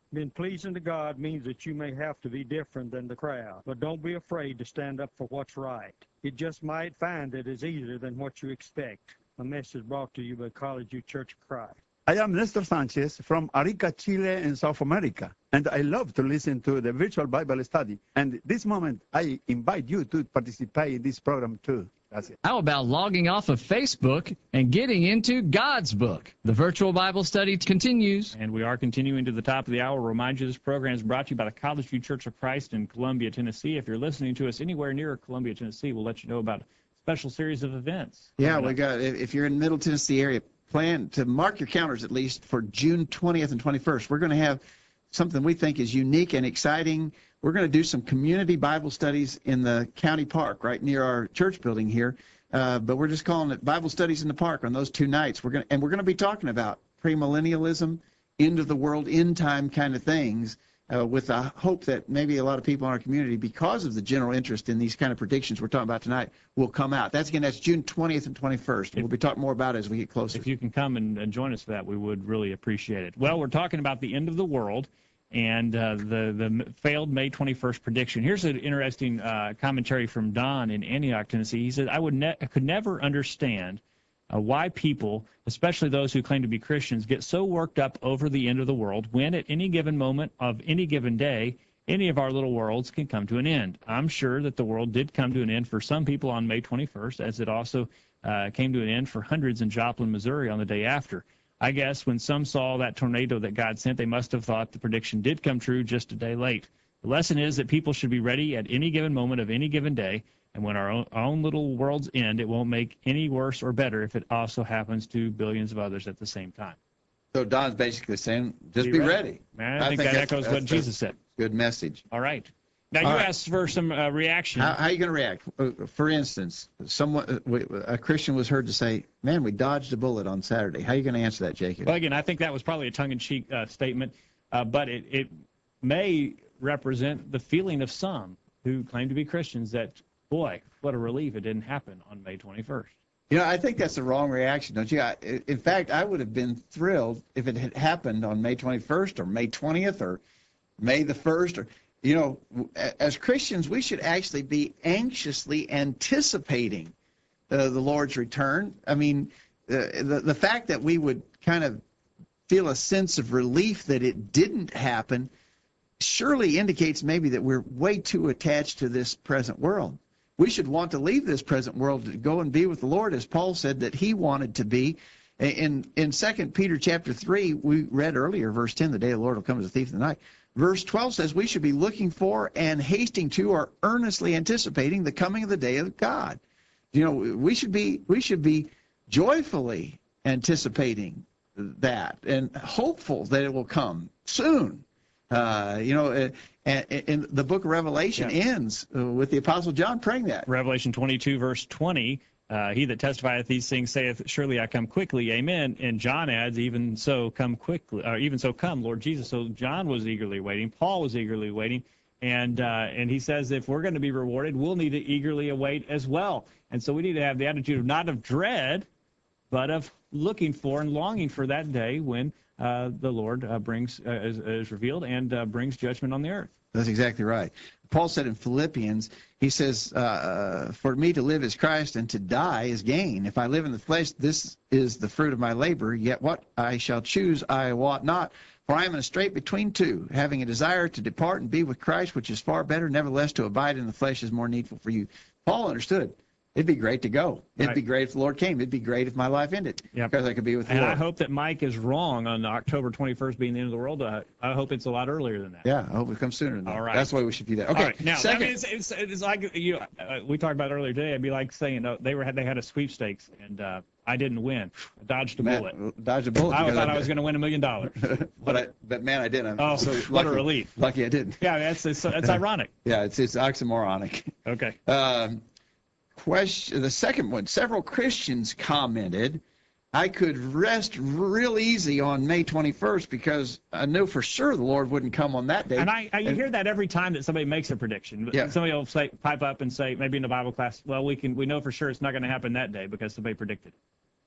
Being pleasing to God means that you may have to be different than the crowd, but don't be afraid to stand up for what's right. You just might find it is easier than what you expect. A message brought to you by College U Church of Christ. I am Nestor Sanchez from Arica, Chile in South America, and I love to listen to the virtual Bible study. And this moment, I invite you to participate in this program too. That's it. How about logging off of Facebook and getting into God's book? The virtual Bible study continues. And we are continuing to the top of the hour. Remind you this program is brought to you by the College View Church of Christ in Columbia, Tennessee. If you're listening to us anywhere near Columbia, Tennessee, we'll let you know about a special series of events. Yeah, we got, if you're in the Middle Tennessee area, plan to mark your calendars at least for June twentieth and twenty-first. We're going to have something we think is unique and exciting. We're going to do some community Bible studies in the county park right near our church building here. Uh, but we're just calling it Bible Studies in the Park on those two nights. We're going to, and we're going to be talking about premillennialism, end of the world, end time kind of things, uh, with the hope that maybe a lot of people in our community, because of the general interest in these kind of predictions we're talking about tonight, will come out. That's again, that's June twentieth and twenty-first. We'll be talking more about it as we get closer. If you can come and, and join us for that, we would really appreciate it. Well, we're talking about the end of the world and uh, the, the failed May twenty-first prediction. Here's an interesting uh, commentary from Don in Antioch, Tennessee. He said, I would ne- I could never understand uh, why people, especially those who claim to be Christians, get so worked up over the end of the world when at any given moment of any given day, any of our little worlds can come to an end. I'm sure that the world did come to an end for some people on May twenty-first, as it also uh, came to an end for hundreds in Joplin, Missouri on the day after. I guess when some saw that tornado that God sent, they must have thought the prediction did come true just a day late. The lesson is that people should be ready at any given moment of any given day, and when our own, our own little worlds end, it won't make any worse or better if it also happens to billions of others at the same time. So Don's basically saying, just Be be ready. ready. Man, I, think, that echoes what Jesus said. Good message. All right. Now, All you right. asked for some uh, reaction. How, how are you going to react? Uh, For instance, someone, uh, a Christian was heard to say, man, we dodged a bullet on Saturday. How are you going to answer that, Jacob? Well, again, I think that was probably a tongue-in-cheek uh, statement, uh, but it, it may represent the feeling of some who claim to be Christians that, boy, what a relief it didn't happen on May twenty-first. You know, I think that's the wrong reaction, don't you? I, in fact, I would have been thrilled if it had happened on May twenty-first or May twentieth or May the first. Or, you know, as Christians, we should actually be anxiously anticipating uh, the Lord's return. I mean, uh, the, the fact that we would kind of feel a sense of relief that it didn't happen surely indicates maybe that we're way too attached to this present world. We should want to leave this present world to go and be with the Lord, as Paul said that he wanted to be. In in Second Peter chapter three, we read earlier, verse ten, the day of the Lord will come as a thief in the night. Verse twelve says we should be looking for and hasting to, or earnestly anticipating the coming of the day of God. You know, we should be we should be joyfully anticipating that and hopeful that it will come soon. Uh, you know, uh, and, and the book of Revelation Yeah. ends uh, with the Apostle John praying that. Revelation twenty-two, verse twenty, uh, he that testifieth these things saith, surely I come quickly, amen. And John adds, even so come quickly, or even so come, Lord Jesus. So John was eagerly waiting. Paul was eagerly waiting. And uh, and he says if we're going to be rewarded, we'll need to eagerly await as well. And so we need to have the attitude of not of dread, but of looking for and longing for that day when uh, the Lord uh, brings, uh, is, is revealed and uh, brings judgment on the earth. That's exactly right. Paul said in Philippians, he says, uh, for me to live is Christ and to die is gain. If I live in the flesh, this is the fruit of my labor. Yet what I shall choose, I wot not. For I am in a strait between two, having a desire to depart and be with Christ, which is far better. Nevertheless, to abide in the flesh is more needful for you. Paul understood. It'd be great to go. It'd Right. be great if the Lord came. It'd be great if my life ended. Yep. Because I could be with the And Lord. I hope that Mike is wrong on October twenty-first being the end of the world. Uh, I hope it's a lot earlier than that. Yeah, I hope it comes sooner than that. All right. That's why we should do that. Okay, All right. Now, second. I mean, it's, it's, it's like you. Uh, we talked about it earlier today. It'd be like saying uh, they were had they had a sweepstakes and uh, I didn't win. I dodged a Man, bullet. dodged a bullet. I because thought I was going to win a million dollars. but I, but man, I didn't. I'm Oh, so what a lucky- relief. Lucky I didn't. Yeah, that's it's, it's ironic. Yeah, it's it's oxymoronic. Okay. Um, question. The second one. Several Christians commented, "I could rest real easy on May twenty-first because I knew for sure the Lord wouldn't come on that day." And I, I you And- hear that every time that somebody makes a prediction. Yeah. Somebody will say, pipe up and say, maybe in the Bible class, well, we can we know for sure it's not going to happen that day because somebody predicted it.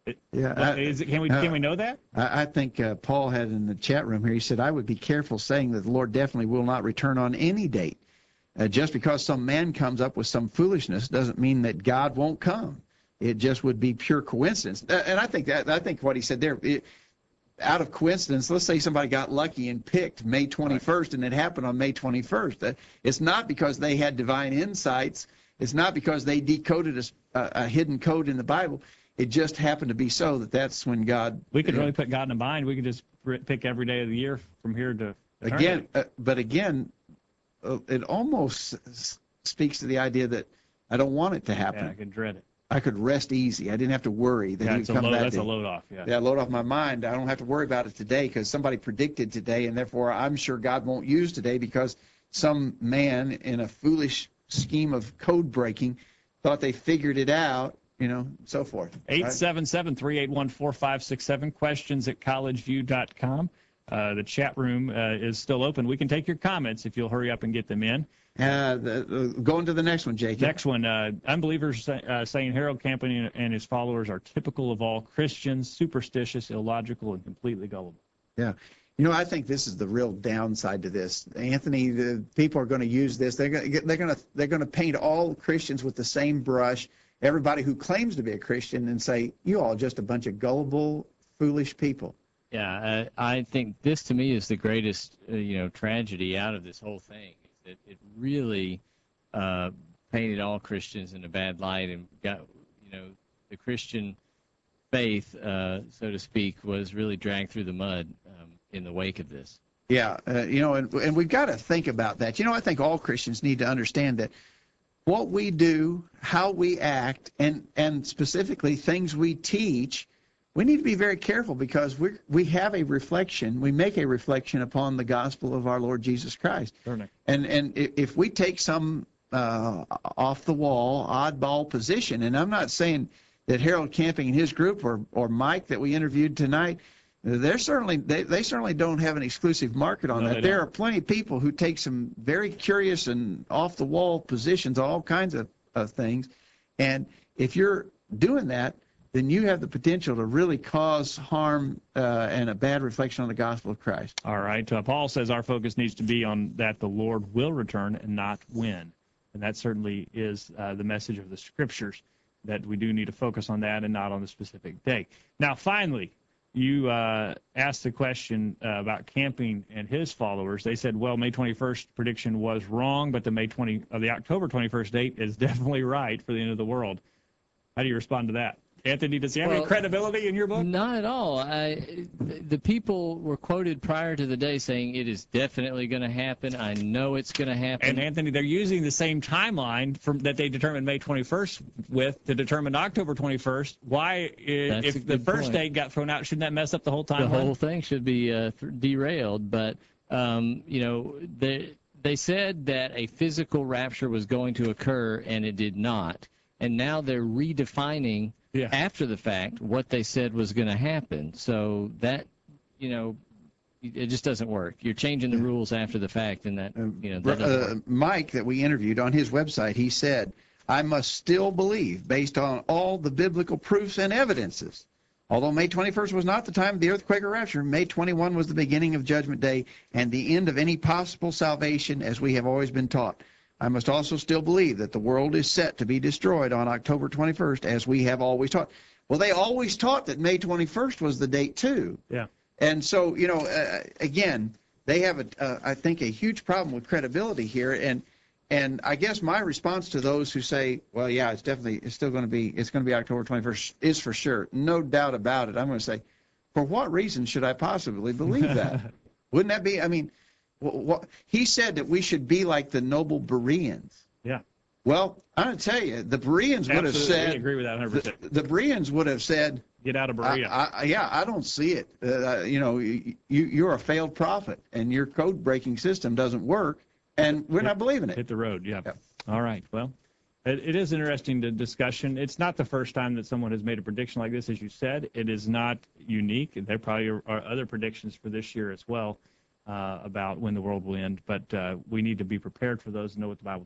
Yeah, But I- is it, can we uh, can we know that? I, I think uh, Paul had in the chat room here, he said, I would be careful saying that the Lord definitely will not return on any date. Uh, just because some man comes up with some foolishness doesn't mean that God won't come. It just would be pure coincidence. Uh, and I think that I think what he said there, it, out of coincidence, let's say somebody got lucky and picked May twenty-first, and it happened on May twenty-first. Uh, it's not because they had divine insights. It's not because they decoded a, a, a hidden code in the Bible. It just happened to be so that that's when God. We could you know, really put God in a bind. We could just r- pick every day of the year from here to again, uh, but again, uh, it almost s- speaks to the idea that I don't want it to happen. Yeah, I can dread it. I could rest easy. I didn't have to worry that Yeah, he it's would a come load, that that's day. a load off. Yeah. Yeah, load off my mind. I don't have to worry about it today because somebody predicted today, and therefore I'm sure God won't use today because some man in a foolish scheme of code breaking thought they figured it out, you know, so forth. eight right? seven seven, three eight one, four five six seven, questions at collegeview dot com. Uh, the chat room uh, is still open. We can take your comments if you'll hurry up and get them in. Uh, the, uh, going to the next one, Jacob. Next one, uh, unbelievers say, uh, saying Harold Camping and his followers are typical of all Christians, superstitious, illogical, and completely gullible. Yeah. You know, I think this is the real downside to this. Anthony, the people are going to use this. They're going to, they're going to, they're going to paint all Christians with the same brush, everybody who claims to be a Christian, and say, you all are just a bunch of gullible, foolish people. Yeah, uh, I think this to me is the greatest, uh, you know, tragedy out of this whole thing. It, it really uh, painted all Christians in a bad light and got, you know, the Christian faith, uh, so to speak, was really dragged through the mud um, in the wake of this. Yeah, uh, you know, and, and we've got to think about that. You know, I think all Christians need to understand that what we do, how we act, and, and specifically things we teach, we need to be very careful because we we have a reflection, we make a reflection upon the gospel of our Lord Jesus Christ. Certainly. And and if we take some uh, off the wall, oddball position, and I'm not saying that Harold Camping and his group or or Mike that we interviewed tonight, they're certainly they, they certainly don't have an exclusive market on No, that. they There don't. are plenty of people who take some very curious and off the wall positions, all kinds of, of things. And if you're doing that, then you have the potential to really cause harm uh, and a bad reflection on the gospel of Christ. All right. Uh, Paul says our focus needs to be on that the Lord will return and not when. And that certainly is uh, the message of the Scriptures, that we do need to focus on that and not on the specific day. Now, finally, you uh, asked the question uh, about Camping and his followers. They said, well, May twenty-first prediction was wrong, but the May twentieth, uh, the October twenty-first date is definitely right for the end of the world. How do you respond to that? Anthony, does he have any Well, credibility in your book? Not at all. I, the people were quoted prior to the day saying it is definitely going to happen. I know it's going to happen. And Anthony, they're using the same timeline from that they determined May twenty-first with to determine October twenty-first. Why, i- That's a if the good first point. date got thrown out, shouldn't that mess up the whole the timeline? whole thing should be uh, th- derailed. But um, you know, they they said that a physical rapture was going to occur, and it did not. And now they're redefining Yeah. after the fact what they said was going to happen. So that, you know, it just doesn't work. You're changing the rules after the fact, and that, you know, that doesn't Uh, work. Mike, that we interviewed on his website, he said, I must still believe, based on all the biblical proofs and evidences. Although May twenty-first was not the time of the earthquake or rapture, May twenty-first was the beginning of Judgment Day and the end of any possible salvation, as we have always been taught. I must also still believe that the world is set to be destroyed on October twenty-first, as we have always taught. Well, they always taught that May twenty-first was the date, too. Yeah. And so, you know, uh, again, they have, a, uh, I think, a huge problem with credibility here. And and I guess my response to those who say, well, yeah, it's definitely, it's still going to be, it's going to be October twenty-first, is for sure. No doubt about it. I'm going to say, for what reason should I possibly believe that? Wouldn't that be, I mean, wh- what, he said that we should be like the noble Bereans. Yeah. Well, I'm going to tell you, the Bereans would have Absolutely. said, We agree with that one hundred percent. the, the Bereans would have said, Get out of I, Berea. I, yeah, I don't see it. Uh, you know, you, you're a failed prophet, and your code-breaking system doesn't work, and we're not believing it. Hit the road, yeah. Yep. All right. Well, it, it is interesting to discussion. It's not the first time that someone has made a prediction like this, as you said. It is not unique. There probably are, are other predictions for this year as well uh, about when the world will end, but uh, we need to be prepared for those and know what the Bible teaches.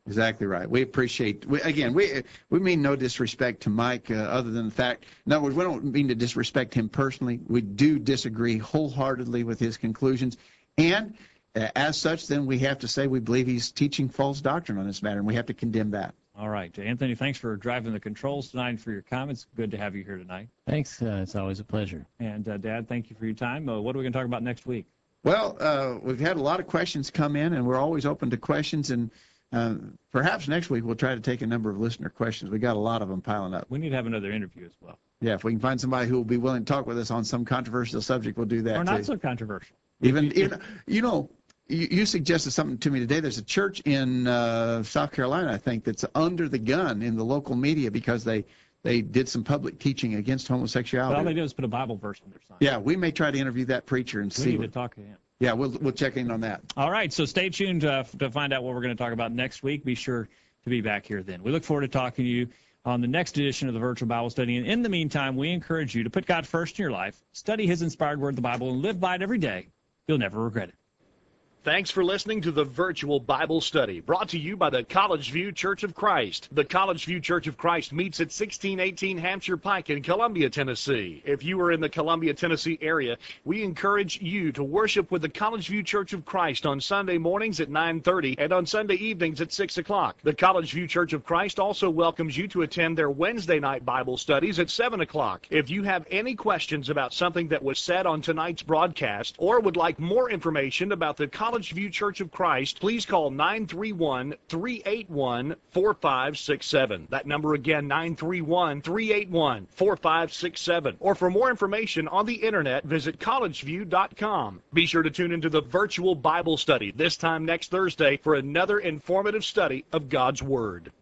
Exactly right. We appreciate, we, again, we we mean no disrespect to Mike, uh, other than the fact, in other words, we don't mean to disrespect him personally. We do disagree wholeheartedly with his conclusions. And uh, as such, then we have to say we believe he's teaching false doctrine on this matter, and we have to condemn that. All right. Anthony, thanks for driving the controls tonight and for your comments. Good to have you here tonight. Thanks. Uh, it's always a pleasure. And, uh, Dad, thank you for your time. Uh, what are we going to talk about next week? Well, uh, we've had a lot of questions come in, and we're always open to questions. And uh, perhaps next week we'll try to take a number of listener questions. We got a lot of them piling up. We need to have another interview as well. Yeah, if we can find somebody who will be willing to talk with us on some controversial subject, we'll do that Or too. not so controversial. Even, even you know, you, you suggested something to me today. There's a church in uh, South Carolina, I think, that's under the gun in the local media because they they did some public teaching against homosexuality. All they do is put a Bible verse on their sign. Yeah, we may try to interview that preacher and We see. need what, to talk to him. Yeah, we'll we'll check in on that. All right, so stay tuned uh, to find out what we're going to talk about next week. Be sure to be back here then. We look forward to talking to you on the next edition of the Virtual Bible Study. And in the meantime, we encourage you to put God first in your life, study his inspired word, the Bible, and live by it every day. You'll never regret it. Thanks for listening to the Virtual Bible Study, brought to you by the College View Church of Christ. The College View Church of Christ meets at sixteen eighteen Hampshire Pike in Columbia, Tennessee. If you are in the Columbia, Tennessee area, we encourage you to worship with the College View Church of Christ on Sunday mornings at nine thirty and on Sunday evenings at six o'clock. The College View Church of Christ also welcomes you to attend their Wednesday night Bible studies at seven o'clock. If you have any questions about something that was said on tonight's broadcast or would like more information about the College View Church of Christ, please call nine three one, three eight one, four five six seven. That number again, nine three one, three eight one, four five six seven. Or for more information on the internet, visit college view dot com. Be sure to tune into the Virtual Bible Study this time next Thursday for another informative study of God's Word.